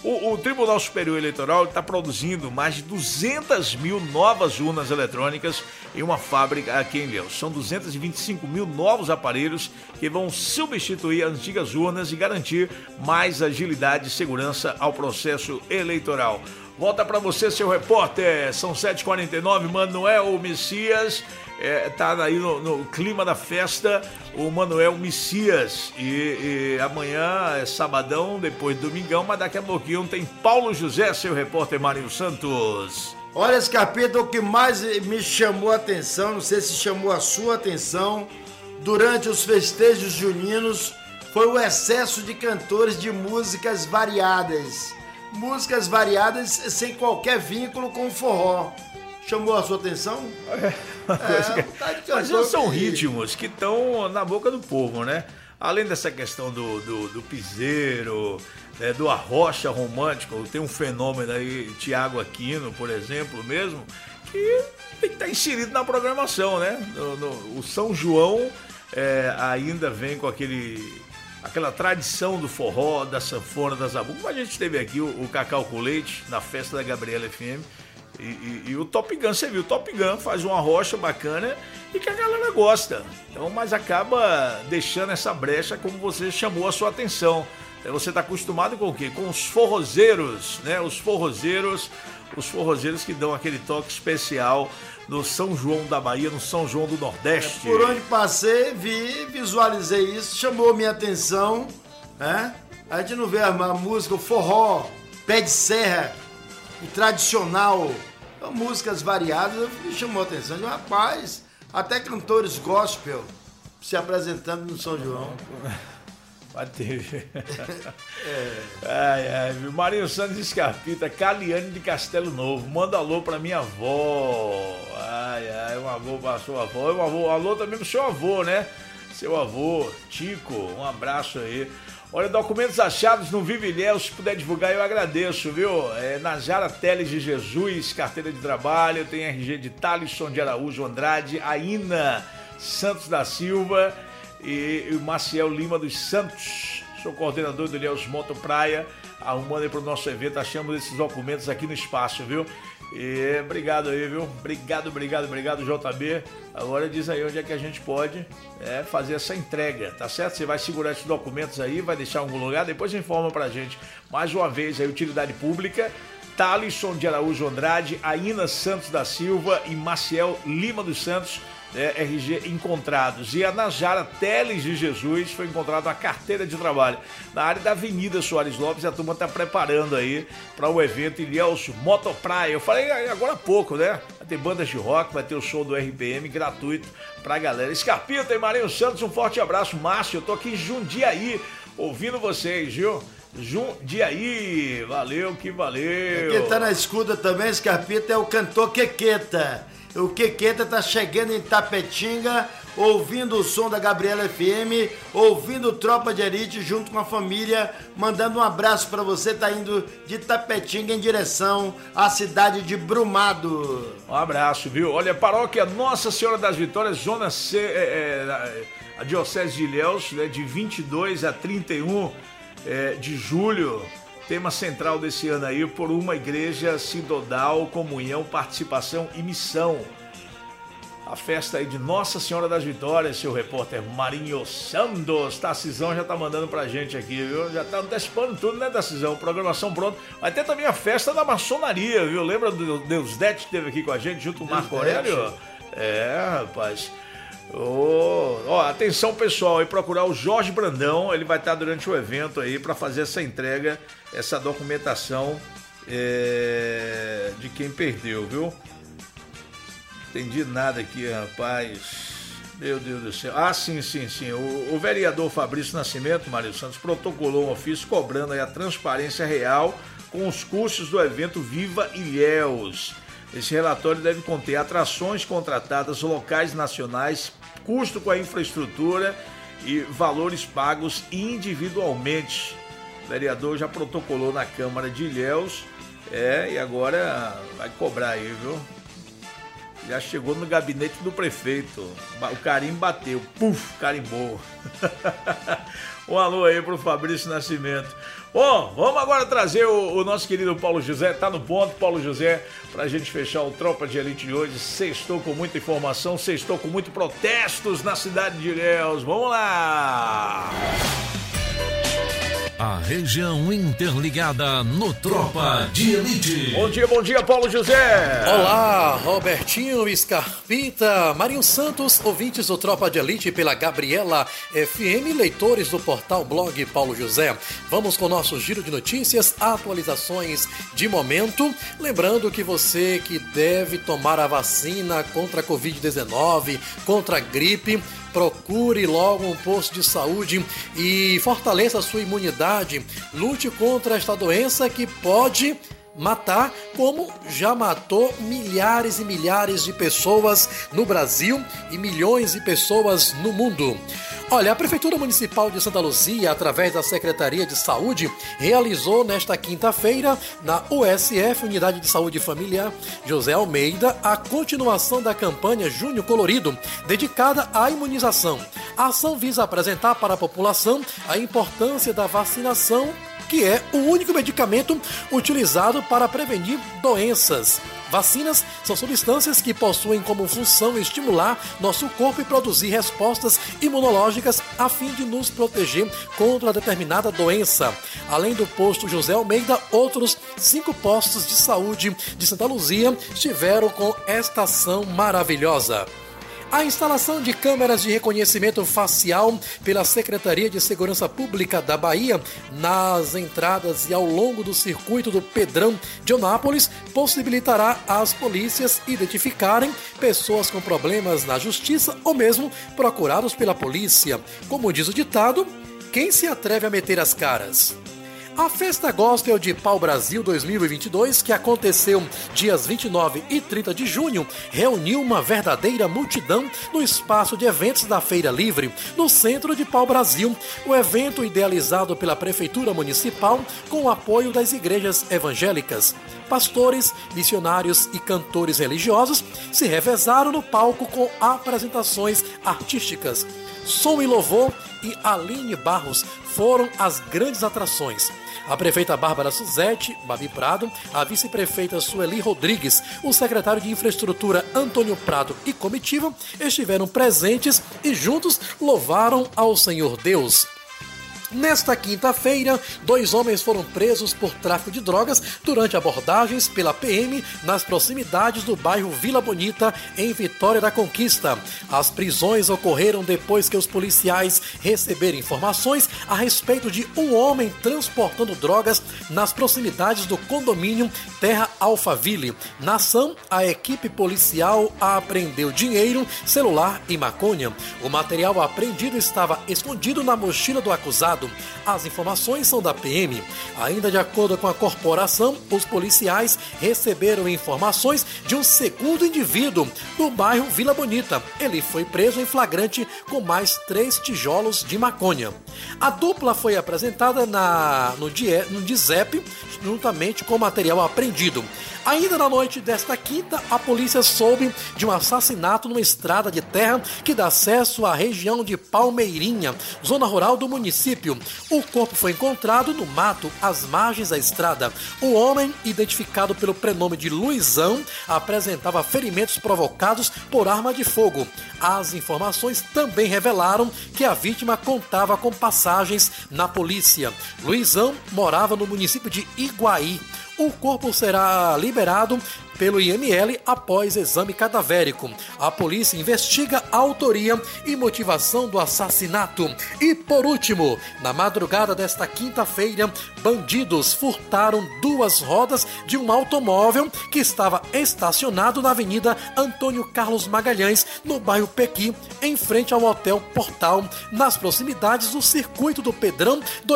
O Tribunal Superior Eleitoral está produzindo mais de 200 mil novas urnas eletrônicas em uma fábrica aqui em Ilhéus. São 225 mil novos aparelhos que vão substituir as antigas urnas e garantir mais agilidade e segurança ao processo eleitoral. Volta para você, seu repórter. São 7h49, Manuel Messias. Tá aí no clima da festa, o Manuel Messias. E amanhã é sabadão, depois domingão, mas daqui a pouquinho tem Paulo José, seu repórter Marinho Santos. Olha, Scarpita, o que mais me chamou a atenção, não sei se chamou a sua atenção, durante os festejos juninos, foi o excesso de cantores de músicas variadas. Músicas variadas sem qualquer vínculo com o forró. Chamou a sua atenção? Mas são ritmos que estão na boca do povo, né? Além dessa questão do piseiro, do arrocha romântico, tem um fenômeno aí, Tiago Aquino, por exemplo, mesmo, que tem que estar inserido na programação, né? O São João ainda vem com aquela tradição do forró, da sanfona, da zabumba. Como a gente teve aqui o Cacau com Leite, na festa da Gabriela FM, e o Top Gun, você viu, o Top Gun faz uma rocha bacana e que a galera gosta. Então, mas acaba deixando essa brecha, como você chamou a sua atenção. Você está acostumado com o quê? Com os forrozeiros, né? Os forrozeiros que dão aquele toque especial no São João da Bahia, no São João do Nordeste. Por onde passei, visualizei isso, chamou minha atenção, né? A gente não vê a música, o forró, pé de serra, o tradicional, então, músicas variadas, me chamou a atenção. E, rapaz, até cantores gospel se apresentando no São João. Bateu. Ai, Marinho Santos Escarpita, Caliane de Castelo Novo, manda alô pra minha avó. Um alô pra sua avó, um alô também pro seu avô, né? Seu avô, Tico, um abraço aí. Olha, documentos achados no Vive Ilhéus, se puder divulgar eu agradeço, viu? Najara Teles de Jesus, carteira de trabalho, tem RG de Thalisson de Araújo Andrade, Aina Santos da Silva e o Maciel Lima dos Santos. Sou coordenador do Ilhéus Moto Praia, arrumando aí pro nosso evento, achamos esses documentos aqui no espaço, viu? E obrigado aí, viu? Obrigado, JB. Agora diz aí onde é que a gente pode fazer essa entrega, tá certo? Você vai segurar esses documentos aí, vai deixar em algum lugar, depois informa pra gente. Mais uma vez aí, Utilidade Pública, Thalisson de Araújo Andrade, Aina Santos da Silva e Maciel Lima dos Santos, RG encontrados. E a Najara Teles de Jesus foi encontrada uma carteira de trabalho na área da Avenida Soares Lopes. A turma está preparando aí para o evento Ilhéus Motopraia. Eu falei agora há pouco, né? Vai ter bandas de rock, vai ter o show do RPM gratuito pra galera. Escarpita e Marinho Santos, um forte abraço. Márcio, eu tô aqui em Jundiaí ouvindo vocês, viu? Jundiaí, valeu que valeu. Quem tá na escuta também, Escarpita, é o cantor Quequeta. O Quequeta tá chegando em Tapetinga, ouvindo o som da Gabriela FM, ouvindo Tropa de Elite junto com a família, mandando um abraço pra você, tá indo de Tapetinga em direção à cidade de Brumado. Um abraço, viu? Olha, paróquia Nossa Senhora das Vitórias, Zona C, a Diocese de Ilhéus, né, de 22 a 31 de julho. Tema central desse ano aí, por uma igreja sinodal, comunhão, participação e missão. A festa aí de Nossa Senhora das Vitórias, seu repórter Marinho Santos. Tarcisão já tá mandando pra gente aqui, viu? Já tá antecipando tudo, né, Tarcisão? Programação pronta. Vai ter também a festa da maçonaria, viu? Lembra do Deus Det que esteve aqui com a gente, junto com o Marco Aurélio? Rapaz. Atenção pessoal, aí procurar o Jorge Brandão, ele vai estar durante o evento aí para fazer essa entrega, essa documentação de quem perdeu, viu? Entendi nada aqui, rapaz. Meu Deus do céu. Sim. O vereador Fabrício Nascimento, Mário Santos, protocolou um ofício cobrando aí a transparência real com os custos do evento Viva Ilhéus. Esse relatório deve conter atrações contratadas, locais nacionais, custo com a infraestrutura e valores pagos individualmente. O vereador já protocolou na Câmara de Ilhéus e agora vai cobrar aí, viu? Já chegou no gabinete do prefeito. O carimbo bateu. Puf, carimbou. Um alô aí pro Fabrício Nascimento. Bom, vamos agora trazer o nosso querido Paulo José. Tá no ponto, Paulo José, pra gente fechar o Tropa de Elite de hoje. Sextou com muita informação, sextou com muitos protestos na cidade de Ilhéus. Vamos lá! A região interligada no Tropa de Elite. Bom dia, Paulo José. Olá, Robertinho Scarpita, Marinho Santos, ouvintes do Tropa de Elite pela Gabriela FM, leitores do portal blog Paulo José. Vamos com o nosso giro de notícias, atualizações de momento. Lembrando que você que deve tomar a vacina contra a Covid-19, contra a gripe, procure logo um posto de saúde e fortaleça a sua imunidade. Lute contra esta doença que pode matar, como já matou milhares e milhares de pessoas no Brasil e milhões de pessoas no mundo. Olha, a Prefeitura Municipal de Santa Luzia, através da Secretaria de Saúde, realizou nesta quinta-feira, na USF, Unidade de Saúde Familiar José Almeida, a continuação da campanha Junho Colorido, dedicada à imunização. A ação visa apresentar para a população a importância da vacinação, que é o único medicamento utilizado para prevenir doenças. Vacinas são substâncias que possuem como função estimular nosso corpo e produzir respostas imunológicas a fim de nos proteger contra determinada doença. Além do posto José Almeida, outros 5 postos de saúde de Santa Luzia estiveram com esta ação maravilhosa. A instalação de câmeras de reconhecimento facial pela Secretaria de Segurança Pública da Bahia nas entradas e ao longo do circuito do Pedrão de Eunápolis possibilitará às polícias identificarem pessoas com problemas na justiça ou mesmo procurados pela polícia. Como diz o ditado, quem se atreve a meter as caras? A Festa Gospel de Pau Brasil 2022, que aconteceu dias 29 e 30 de junho, reuniu uma verdadeira multidão no espaço de eventos da Feira Livre, no centro de Pau Brasil. O evento, idealizado pela Prefeitura Municipal, com o apoio das igrejas evangélicas. Pastores, missionários e cantores religiosos se revezaram no palco com apresentações artísticas. Som e Louvor e Aline Barros foram as grandes atrações. A prefeita Bárbara Suzete, Babi Prado, a vice-prefeita Sueli Rodrigues, o secretário de Infraestrutura Antônio Prado e comitiva estiveram presentes e juntos louvaram ao Senhor Deus. Nesta quinta-feira, 2 homens foram presos por tráfico de drogas durante abordagens pela PM nas proximidades do bairro Vila Bonita, em Vitória da Conquista. As prisões ocorreram depois que os policiais receberam informações a respeito de um homem transportando drogas nas proximidades do condomínio Terra Alphaville. Na ação, a equipe policial apreendeu dinheiro, celular e maconha. O material apreendido estava escondido na mochila do acusado. As informações são da PM. Ainda de acordo com a corporação, os policiais receberam informações de um segundo indivíduo do bairro Vila Bonita. Ele foi preso em flagrante com mais 3 tijolos de maconha. A dupla foi apresentada no DIZEP, juntamente com o material apreendido. Ainda na noite desta quinta, a polícia soube de um assassinato numa estrada de terra que dá acesso à região de Palmeirinha, zona rural do município. O corpo foi encontrado no mato, às margens da estrada. O homem, identificado pelo prenome de Luizão, apresentava ferimentos provocados por arma de fogo. As informações também revelaram que a vítima contava com passagens na polícia. Luizão morava no município de Iguaí. O corpo será liberado pelo IML após exame cadavérico. A polícia investiga a autoria e motivação do assassinato. E por último, na madrugada desta quinta-feira, bandidos furtaram 2 rodas de um automóvel que estava estacionado na Avenida Antônio Carlos Magalhães, no bairro Pequi, em frente ao Hotel Portal, nas proximidades do Circuito do Pedrão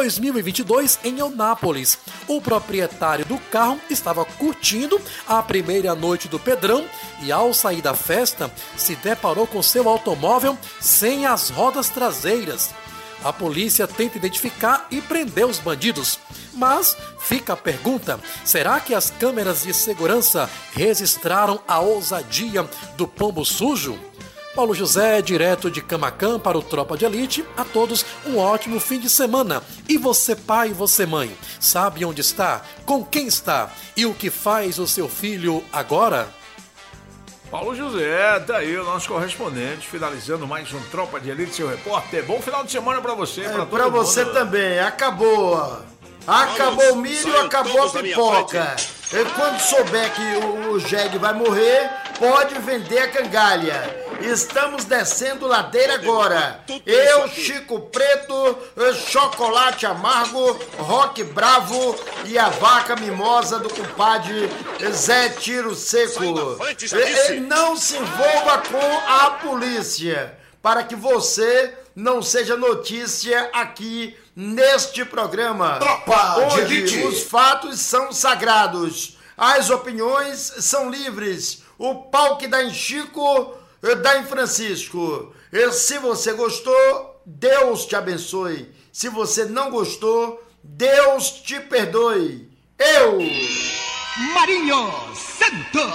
2022 em Eunápolis. O proprietário do carro estava curtindo a primeira noite do Pedrão e, ao sair da festa, se deparou com seu automóvel sem as rodas traseiras. A polícia tenta identificar e prender os bandidos. Mas fica a pergunta, será que as câmeras de segurança registraram a ousadia do pombo sujo? Paulo José, direto de Camaquã para o Tropa de Elite. A todos um ótimo fim de semana. E você, pai, e você, mãe, sabe onde está? Com quem está? E o que faz o seu filho agora? Paulo José, tá aí o nosso correspondente, finalizando mais um Tropa de Elite, seu repórter. Bom final de semana pra você, pra você também. Acabou o milho, acabou a pipoca. Quando souber que o jegue vai morrer, pode vender a cangalha. Estamos descendo ladeira agora. Eu, Chico Preto, Chocolate Amargo, Rock Bravo e a vaca mimosa do compadre Zé Tiro Seco. Não se envolva com a polícia, para que você não seja notícia aqui neste programa. Onde os fatos são sagrados, as opiniões são livres. O pau que dá em Chico, dá em Francisco. E se você gostou, Deus te abençoe. Se você não gostou, Deus te perdoe. Eu, Marinho Santos.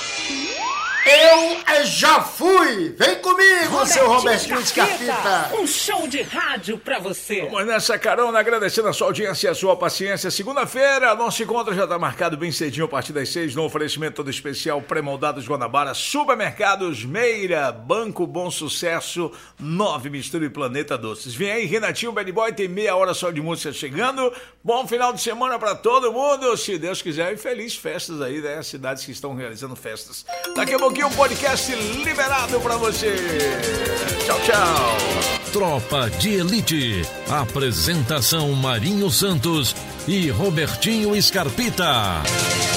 Eu já fui! Vem comigo, seu Robertinho Scarpita! Um show de rádio pra você! Vamos nessa carona, agradecendo a sua audiência e a sua paciência. Segunda-feira, nosso encontro já tá marcado bem cedinho, a partir das 6, no oferecimento todo especial Pré-Moldados Guanabara, Supermercados Meira, Banco Bom Sucesso, 9 Mistura e Planeta Doces. Vem aí, Renatinho Bad Boy, tem meia hora só de música chegando. Bom final de semana pra todo mundo, se Deus quiser, e feliz festas aí, né? Cidades que estão realizando festas. Daqui a pouquinho um podcast liberado pra você. Tchau, tchau. Tropa de Elite. Apresentação Marinho Santos e Robertinho Scarpita.